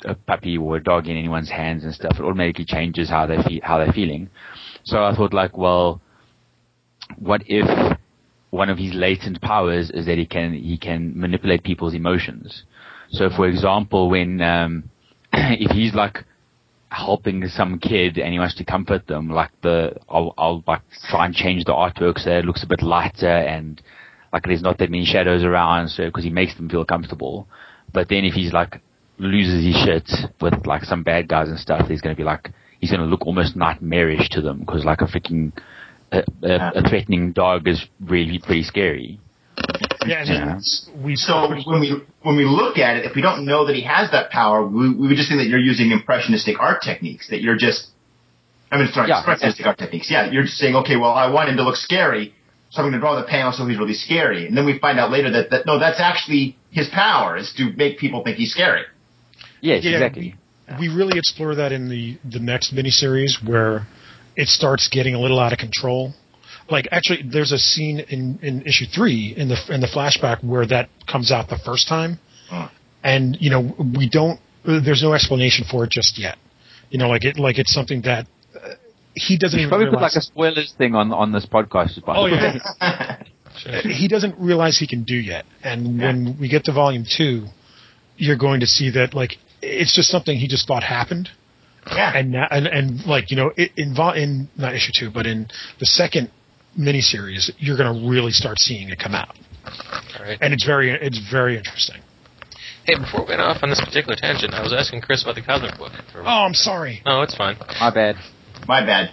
a puppy or a dog in anyone's hands and stuff, it automatically changes how they fe- how they're feeling. So I thought, like, well, what if one of his latent powers is that he can he can manipulate people's emotions? So, for example, when um, if he's like helping some kid and he wants to comfort them, like the I'll, I'll like try and change the artwork so it looks a bit lighter and like there's not that many shadows around, so because he makes them feel comfortable. But then if he's like loses his shit with like some bad guys and stuff, he's going to be like he's going to look almost nightmarish to them because like a freaking a, a, a threatening dog is really pretty scary. Yeah, yeah. We, so when we when we look at it, if we don't know that he has that power, we, we would just think that you're using impressionistic art techniques. That you're just, I mean, sorry, yeah, expressionistic art techniques. Yeah, you're just saying, okay, well, I want him to look scary, so I'm going to draw the panel so he's really scary. And then we find out later that, that no, that's actually his power is to make people think he's scary. Yes, yeah, exactly. We, we really explore that in the the next miniseries where it starts getting a little out of control. Like, actually, there's a scene in, in issue three in the in the flashback where that comes out the first time, huh. and you know we don't. There's no explanation for it just yet. You know, like it like it's something that uh, he doesn't even probably realize. Put like a spoilers thing on on this podcast. Oh yeah, he doesn't realize he can do yet. And yeah. when we get to volume two, you're going to see that like it's just something he just thought happened. Yeah, and now, and and like you know in in not issue two, but in the second miniseries, you're going to really start seeing it come out. All right. And it's very it's very interesting. Hey, before we went off on this particular tangent, I was asking Chris about the Cosmic Book. Oh, I'm sorry. Oh, it's fine. My bad. My bad.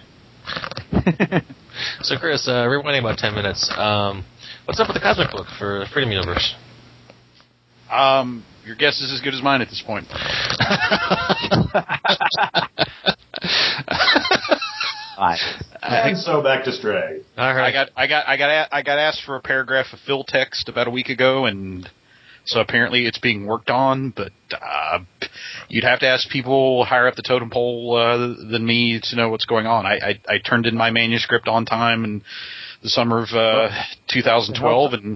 So, Chris, uh, rewinding about ten minutes, um, what's up with the Cosmic Book for Freedom Universe? Um, your guess is as good as mine at this point. And so back to Stray. All right. I got, I got, I got, I got asked for a paragraph of fill text about a week ago, and so apparently it's being worked on. But uh, you'd have to ask people higher up the totem pole uh, than me to know what's going on. I, I, I turned in my manuscript on time in the summer of uh, twenty twelve, and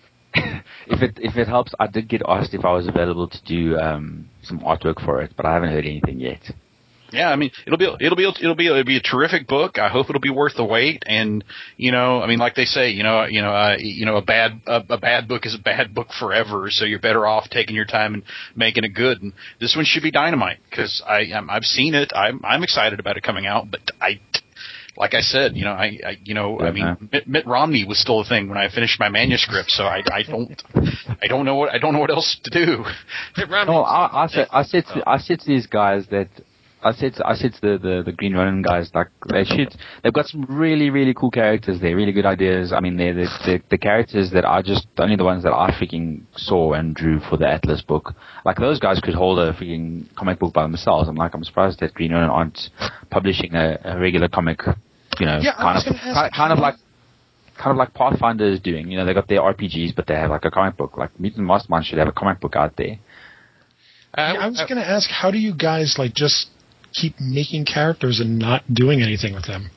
if it if it helps, I did get asked if I was available to do um, some artwork for it, but I haven't heard anything yet. Yeah, I mean, it'll be it'll be it'll be it'll be a terrific book. I hope it'll be worth the wait. And you know, I mean, like they say, you know, you know, uh, you know, a bad a, a bad book is a bad book forever. So you're better off taking your time and making it good. And this one should be dynamite because I I'm, I've seen it. I'm I'm excited about it coming out. But I, like I said, you know, I, I you know, yeah, I mean, Mitt, Mitt Romney was still a thing when I finished my manuscript. So I I don't I don't know what I don't know what else to do. Mitt Romney. No, I, I said I said to, I said to these guys that. I said to, I said to the, the, the Green Ronin guys, like, they should, they've got some really, really cool characters there, really good ideas. I mean, they're the, the, the characters that I just, only the ones that I freaking saw and drew for the Atlas book. Like, those guys could hold a freaking comic book by themselves. I'm like, I'm surprised that Green Ronin aren't publishing a, a regular comic, you know, yeah, kind of, kind, kind of like, kind of like Pathfinder is doing. You know, they got their R P Gs, but they have like a comic book. Like, Mutant Mastermind should have a comic book out there. Uh, yeah, I was going to ask, how do you guys, like, just keep making characters and not doing anything with them?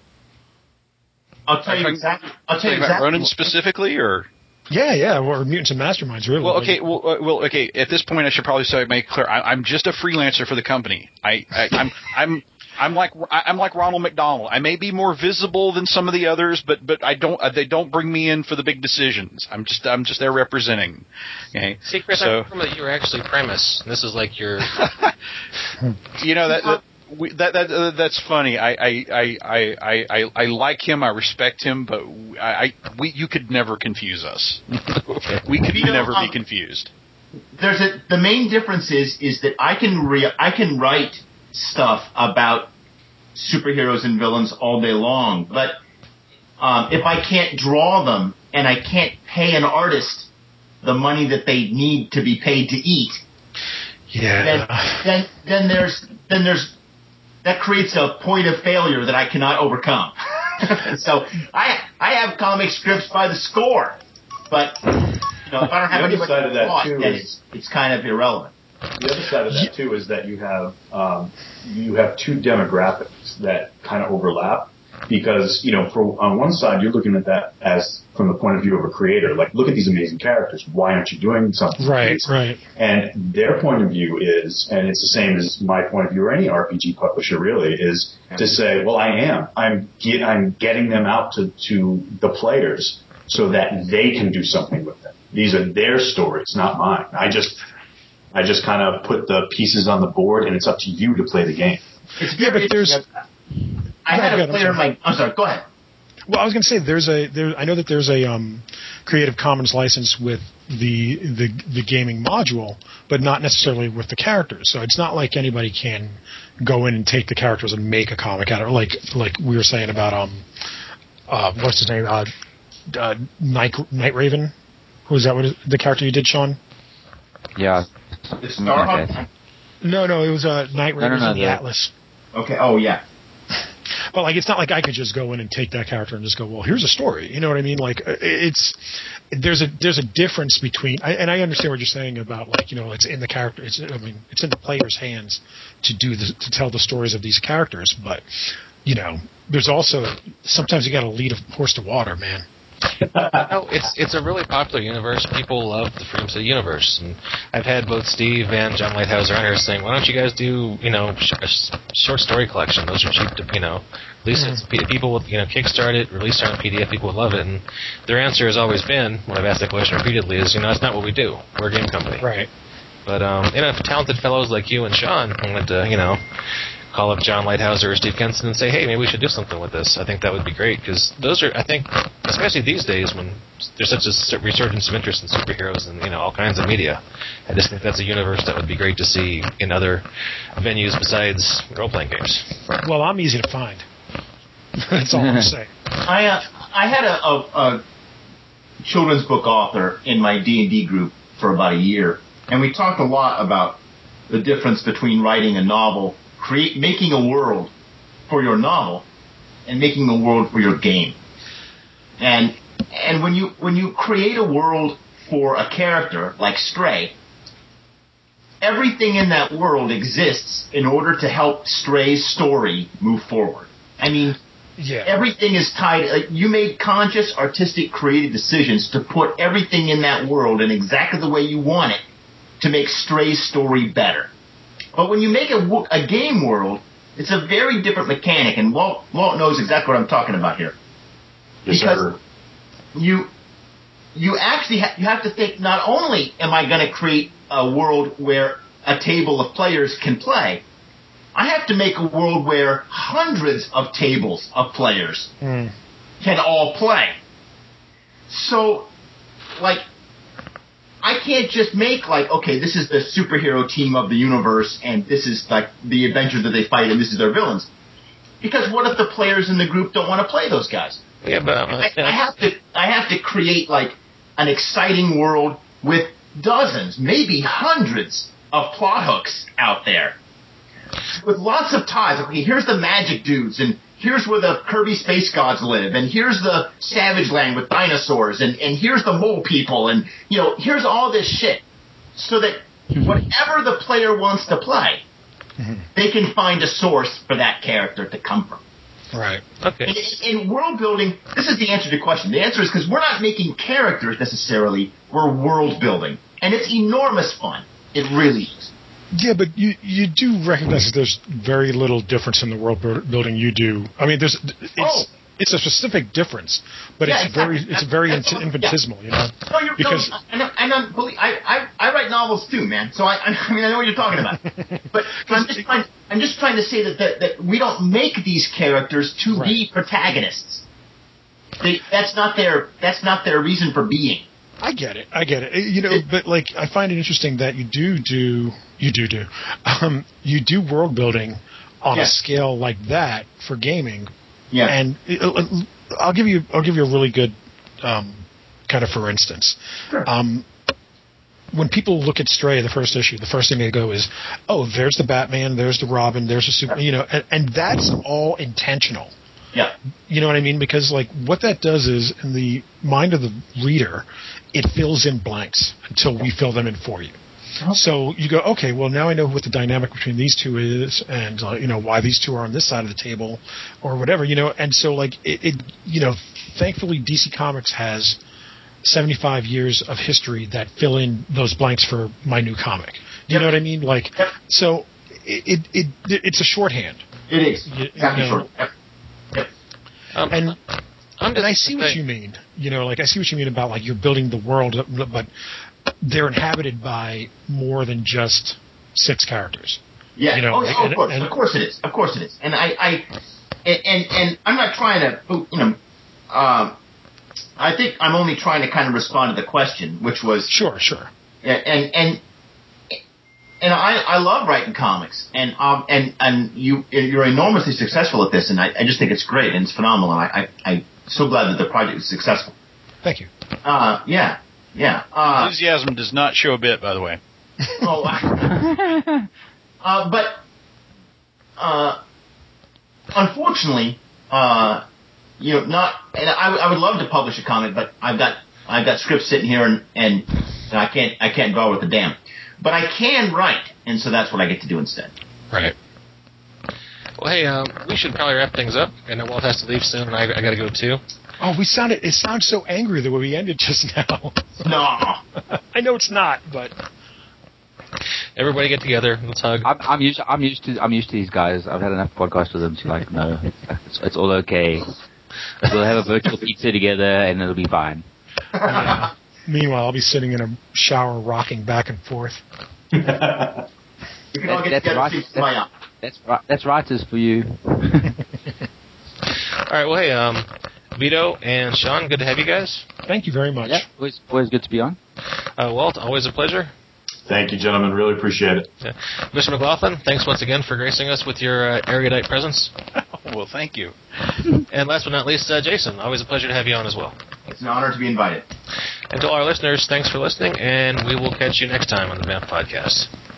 I'll tell you exactly. I'll tell you about exactly. Ronin specifically, or yeah, yeah, or Mutants and Masterminds, really. Well, okay, well, uh, well, okay. At this point, I should probably say, make clear, I, I'm just a freelancer for the company. I, I I'm, I'm, I'm like, I'm like Ronald McDonald. I may be more visible than some of the others, but, but I don't. Uh, they don't bring me in for the big decisions. I'm just, I'm just there representing. Okay. See, Chris, so, I remember that you were actually Primus. This is like your. you know that. that We, that that uh, that's funny. I I, I, I, I I like him. I respect him, but I, I we you could never confuse us. We could you never know, um, be confused. There's a the main difference is is that I can re, I can write stuff about superheroes and villains all day long, but um, if I can't draw them and I can't pay an artist the money that they need to be paid to eat, yeah, then then then there's then there's that creates a point of failure that I cannot overcome. So I I have comic scripts by the score, but you know if I don't have the other side of that thought, too then is, it's it's kind of irrelevant. The other side of that too is that you have um, you have two demographics that kind of overlap. Because, you know, for on one side, you're looking at that as from the point of view of a creator. Like, look at these amazing characters. Why aren't you doing something? Right, right. And their point of view is, and it's the same as my point of view or any R P G publisher really, is to say, well, I am. I'm get, I'm getting them out to, to the players so that they can do something with them. These are their stories, not mine. I just, I just kind of put the pieces on the board, and it's up to you to play the game. It's yeah, but there's. I had a player in my. I'm sorry. Go ahead. Well, I was going to say there's a there. I know that there's a um, Creative Commons license with the the the gaming module, but not necessarily with the characters. So it's not like anybody can go in and take the characters and make a comic out of it. Like like we were saying about um, uh, what's his name, uh, uh, Night Night Raven. Was that what it, the character you did, Sean? Yeah. It's Starhawk. No, no, it was uh, Night Raven no, no, no, in the the, Atlas. Okay. Oh yeah. But like, it's not like I could just go in and take that character and just go, well, here's a story. You know what I mean? Like, it's there's a there's a difference between, and I understand what you're saying about like, you know, it's in the character. It's I mean, it's in the player's hands to do the, to tell the stories of these characters. But you know, there's also sometimes you got to lead a horse to water, man. No, it's it's a really popular universe. People love the Freedom City universe, and I've had both Steve and John Lighthouser on here saying, "Why don't you guys do you know sh- a short story collection? Those are cheap to you know release mm-hmm. it. People would you know kickstart it, release it on P D F. People would love it." And their answer has always been, when I've asked that question repeatedly, is you know that's not what we do. We're a game company, right? But um, you know, if talented fellows like you and Sean wanted to you know. call up John Lighthouser or Steve Kenson and say, hey, maybe we should do something with this. I think that would be great, because those are, I think, especially these days when there's such a resurgence of interest in superheroes and, you know, all kinds of media, I just think that's a universe that would be great to see in other venues besides role-playing games. Well, I'm easy to find. That's all I'm saying. I, uh, I had a, a, a children's book author in my D and D group for about a year, and we talked a lot about the difference between writing a novel, create making a world for your novel, and making a world for your game. And and when you when you create a world for a character like Stray, everything in that world exists in order to help Stray's story move forward. I mean, yeah. Everything is tied. Like, you made conscious, artistic, creative decisions to put everything in that world in exactly the way you want it to make Stray's story better. But when you make a, a game world, it's a very different mechanic, and Walt, Walt knows exactly what I'm talking about here. Yes, because sir. you you actually ha- you have to think, not only am I going to create a world where a table of players can play, I have to make a world where hundreds of tables of players mm. can all play. So, like, I can't just make, like, okay, this is the superhero team of the universe, and this is, like, the adventures that they fight, and this is their villains. Because what if the players in the group don't want to play those guys? Yeah, but uh, I, I have to, I have to create, like, an exciting world with dozens, maybe hundreds of plot hooks out there, with lots of ties. Okay, here's the magic dudes, and here's where the Kirby space gods live, and here's the Savage Land with dinosaurs, and, and here's the mole people, and, you know, here's all this shit. So that whatever the player wants to play, mm-hmm. they can find a source for that character to come from. Right. Okay. In, in world building, this is the answer to the question. The answer is because we're not making characters necessarily, we're world building. And it's enormous fun. It really is. Yeah, but you you do recognize that there's very little difference in the world building you do. I mean, there's it's oh. it's a specific difference, but yeah, it's exactly. very it's very that's, that's, infinitesimal, yeah. you know. No, you're, because no, and, and I'm, I, I I write novels too, man. So I I mean I know what you're talking about. But I'm just trying I'm just trying to say that that, that we don't make these characters to right. be protagonists. They, that's not their that's not their reason for being. I get it. I get it. You know, but like I find it interesting that you do do you do do um, you do world building on yeah. a scale like that for gaming. Yeah. And it, I'll give you I'll give you a really good um, kind of for instance. Sure. Um, when people look at Stray, the first issue, the first thing they go is, oh, there's the Batman, there's the Robin, there's the Super, you know, and, and that's all intentional. Yeah. You know what I mean? Because, like, what that does is, in the mind of the reader, it fills in blanks until we fill them in for you. So you go, okay, well now I know what the dynamic between these two is, and uh, you know why these two are on this side of the table, or whatever, you know. And so like it, it you know, thankfully D C Comics has seventy-five years of history that fill in those blanks for my new comic. Do you yep. know what I mean? Like, yep. so it, it it it's a shorthand. It is. You, exactly you know, short. Yep. Yep. Um, and and I see what you mean. You know, like I see what you mean about like you're building the world, but they're inhabited by more than just six characters. Yeah. You know, oh, like, oh, of and, course, and, of course it is. Of course it is. And I, I and, and and I'm not trying to, you know, um, I think I'm only trying to kind of respond to the question, which was sure, sure. And and and I, I love writing comics, and um and and you you're enormously successful at this, and I, I just think it's great and it's phenomenal, and I, I I'm so glad that the project is successful. Thank you. Uh, yeah, yeah. Uh, Enthusiasm does not show a bit, by the way. Oh, uh, but uh, unfortunately, uh, you know, not. And I, I would love to publish a comic, but I've got I've got scripts sitting here, and, and I can't I can't go with the damn. But I can write, and so that's what I get to do instead. Right. Well, hey, um, we should probably wrap things up. I know Walt has to leave soon, and I, I got to go too. Oh, we sounded. It sounds so angry the way we ended just now. No, I know it's not, but everybody get together. Let's hug. I'm, I'm used. I'm used to. I'm used to these guys. I've had enough podcasts with them to like, no, it's, it's all okay. We'll have a virtual pizza together, and it'll be fine. Yeah. Meanwhile, I'll be sitting in a shower, rocking back and forth. We can all get that's together right. and see That's, that's right. That's writers for you. All right. Well, hey, um, Vito and Sean, good to have you guys. Thank you very much. Yeah, always, always good to be on. Uh, Walt, always a pleasure. Thank you, gentlemen. Really appreciate it. Yeah. Mister McLaughlin, thanks once again for gracing us with your uh, erudite presence. Well, thank you. And last but not least, uh, Jason, always a pleasure to have you on as well. It's an honor to be invited. And to all our listeners, thanks for listening, and we will catch you next time on the Vamp Podcast.